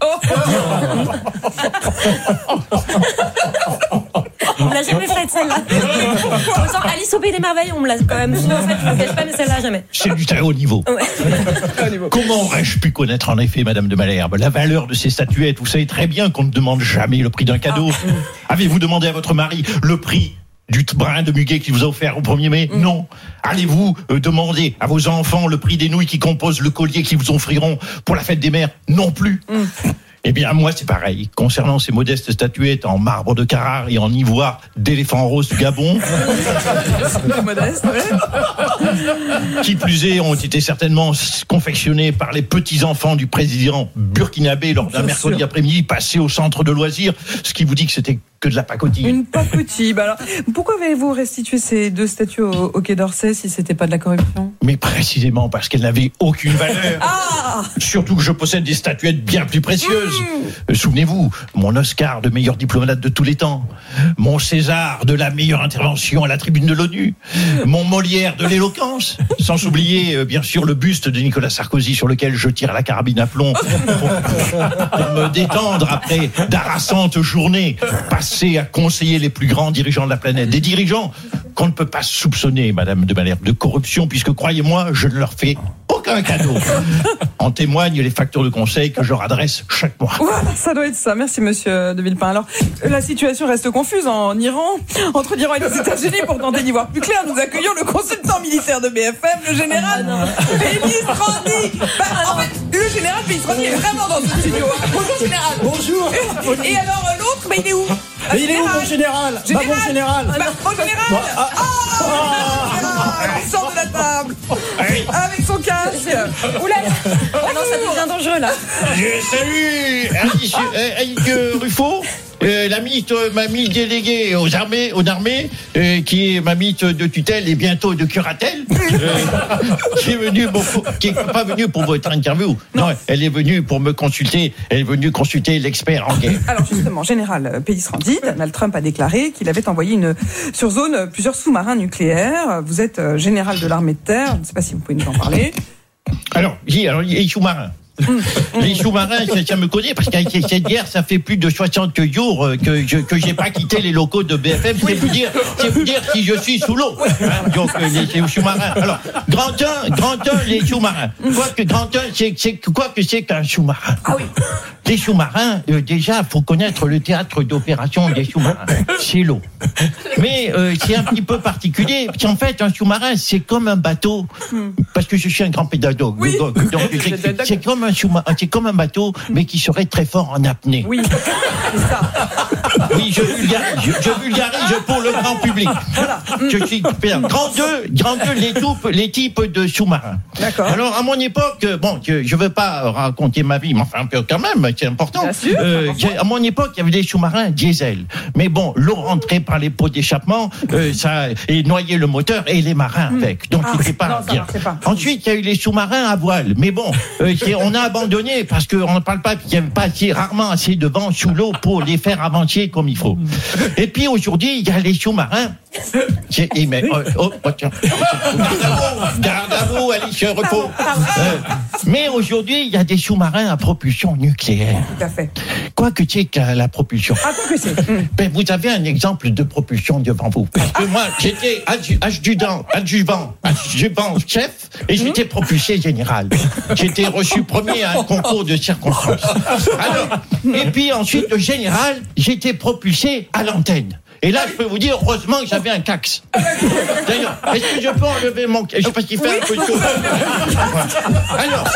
On me l'a jamais fait celle-là. Autant Alice au pays des merveilles, on me l'a quand même. Je ne cache pas, mais celle-là jamais. C'est du très haut niveau. Comment aurais-je pu connaître en effet, Madame de Malherbe, la valeur de ces statuettes ? Vous savez très bien qu'on ne demande jamais le prix d'un cadeau. Avez-vous demandé à votre mari le prix du brin de muguet qu'il vous a offert au 1er mai ? Non. Allez-vous demander à vos enfants le prix des nouilles qui composent le collier qu'ils vous offriront pour la fête des mères ? Non plus. Eh bien, moi, c'est pareil. Concernant ces modestes statuettes en marbre de Carrare et en ivoire d'éléphant rose du Gabon, modeste, ouais. Qui plus est, ont été certainement confectionnés par les petits-enfants du président burkinabé lors d'un mercredi après-midi passé au centre de loisirs, ce qui vous dit que c'était que de la pacotille. Une pacotille. Alors, pourquoi avez-vous restitué ces 2 statues au Quai d'Orsay si c'était pas de la corruption? Mais précisément parce qu'elles n'avaient aucune valeur. Surtout que je possède des statuettes bien plus précieuses. Souvenez-vous, mon Oscar de meilleur diplomate de tous les temps, mon César de la meilleure intervention à la tribune de l'ONU, mon Molière de l'éloquence, sans oublier bien sûr le buste de Nicolas Sarkozy sur lequel je tire la carabine à plomb pour me détendre après d'harassantes journées passées à conseiller les plus grands dirigeants de la planète. Des dirigeants qu'on ne peut pas soupçonner, Madame de Malherbe, de corruption, puisque croyez-moi, je ne leur fais aucun cadeau. En témoignent les factures de conseil que je leur adresse chaque mois. Voilà, ça doit être ça. Merci, monsieur de Villepin. Alors, la situation reste confuse en Iran, entre l'Iran et les États-Unis. Pour tenter d'y voir plus clair, nous accueillons le consultant militaire de BFM, le général Pellistrandi. En fait, le général Pellistrandi est vraiment dans ce studio. Bonjour, général. Bonjour. Et alors, l'autre, il est où? Mais il est où, mon général? Bon général. Bon général. Il sort de la table avec son casque. Oula. Oh non, ça devient dangereux là. Salut, Annick Ruffo. Mamie déléguée aux armées, qui est mamie de tutelle et bientôt de curatelle, qui n'est pas venue pour votre interview. Non, elle est venue pour me consulter. Elle est venue consulter l'expert en guerre. Alors justement, général Pellistrandi, Donald Trump a déclaré qu'il avait envoyé sur zone plusieurs sous-marins nucléaires. Vous êtes général de l'armée de terre. Je ne sais pas si vous pouvez nous en parler. Alors, les sous-marins. Les sous-marins, ça me connaît parce qu'avec cette guerre, ça fait plus de 60 jours que j'ai pas quitté les locaux de BFM. C'est vous dire si je suis sous l'eau. Donc les sous-marins. Alors grand 1, les sous-marins. Quoi que c'est qu'un sous-marin. Ah oui. Les sous-marins, déjà, faut connaître le théâtre d'opération des sous-marins. C'est l'eau. Mais c'est un petit peu particulier. En fait, un sous-marin, c'est comme un bateau. Parce que je suis un grand pédagogue. Oui. Donc, c'est comme un bateau, mais qui serait très fort en apnée. Oui, c'est ça. Oui, je vulgarise pour le grand public. Voilà. Je suis grand 2, les types de sous-marins. D'accord. Alors, à mon époque, bon, je veux pas raconter ma vie, mais enfin, un peu quand même, c'est important. Bien sûr, à mon époque, il y avait des sous-marins diesel. Mais bon, l'eau rentrait par les pots d'échappement, ça et noyait le moteur et les marins avec. Donc, c'était pas bien. Ensuite, il y a eu les sous-marins à voile. Mais bon, on a abandonné parce qu'on ne parle pas, qu'il n'y avait pas rarement assez de vent sous l'eau pour les faire avancer comme il faut. Et puis aujourd'hui, il y a les sous-marins. Garde à vous, allez sur repos. Mais aujourd'hui, il y a des sous-marins à propulsion nucléaire. Tout à fait. Quoi que tu aies la propulsion. Ah, quoi que c'est. Ben, vous avez un exemple de propulsion devant vous. Parce que moi, j'étais adjudant, chef, et j'étais propulsé général. J'étais reçu premier à un concours de circonstances. Alors, et puis ensuite, le général, j'étais propulsé à l'antenne. Et là, je peux vous dire, heureusement que j'avais un cax. D'ailleurs, est-ce que je peux enlever mon cax? Je sais pas qu'il fait un peu chaud. Alors,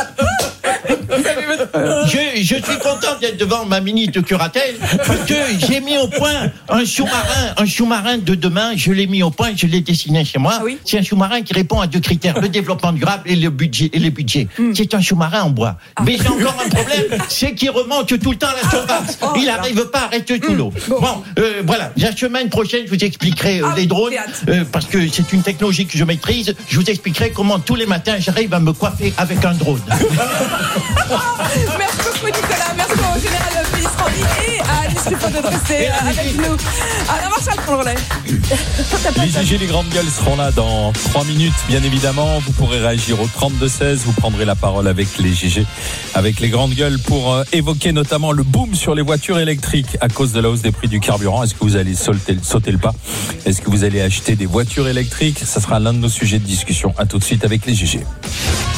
je suis content d'être devant ma ministre de curatelle parce que j'ai mis au point un sous-marin de demain. Je l'ai mis au point, je l'ai dessiné chez moi. Oui. C'est un sous-marin qui répond à 2 critères, le développement durable et le budget. C'est un sous-marin en bois. Mais j'ai encore un problème, c'est qu'il remonte tout le temps à la surface. Il n'arrive pas à rester sous l'eau. Bon, voilà. La semaine prochaine, je vous expliquerai les drones parce que c'est une technologie que je maîtrise. Je vous expliquerai comment tous les matins j'arrive à me coiffer avec un drone. Merci beaucoup Nicolas, merci au général Pellistrandi et à Alice Ruffo de rester avec nous. Alors Marshall pour le relais. Les GG, les grandes gueules seront là dans 3 minutes, bien évidemment. Vous pourrez réagir au 32-16, vous prendrez la parole avec les GG, avec les grandes gueules pour évoquer notamment le boom sur les voitures électriques à cause de la hausse des prix du carburant. Est-ce que vous allez sauter le pas? Est-ce que vous allez acheter des voitures électriques? Ça sera l'un de nos sujets de discussion. À tout de suite avec les GG.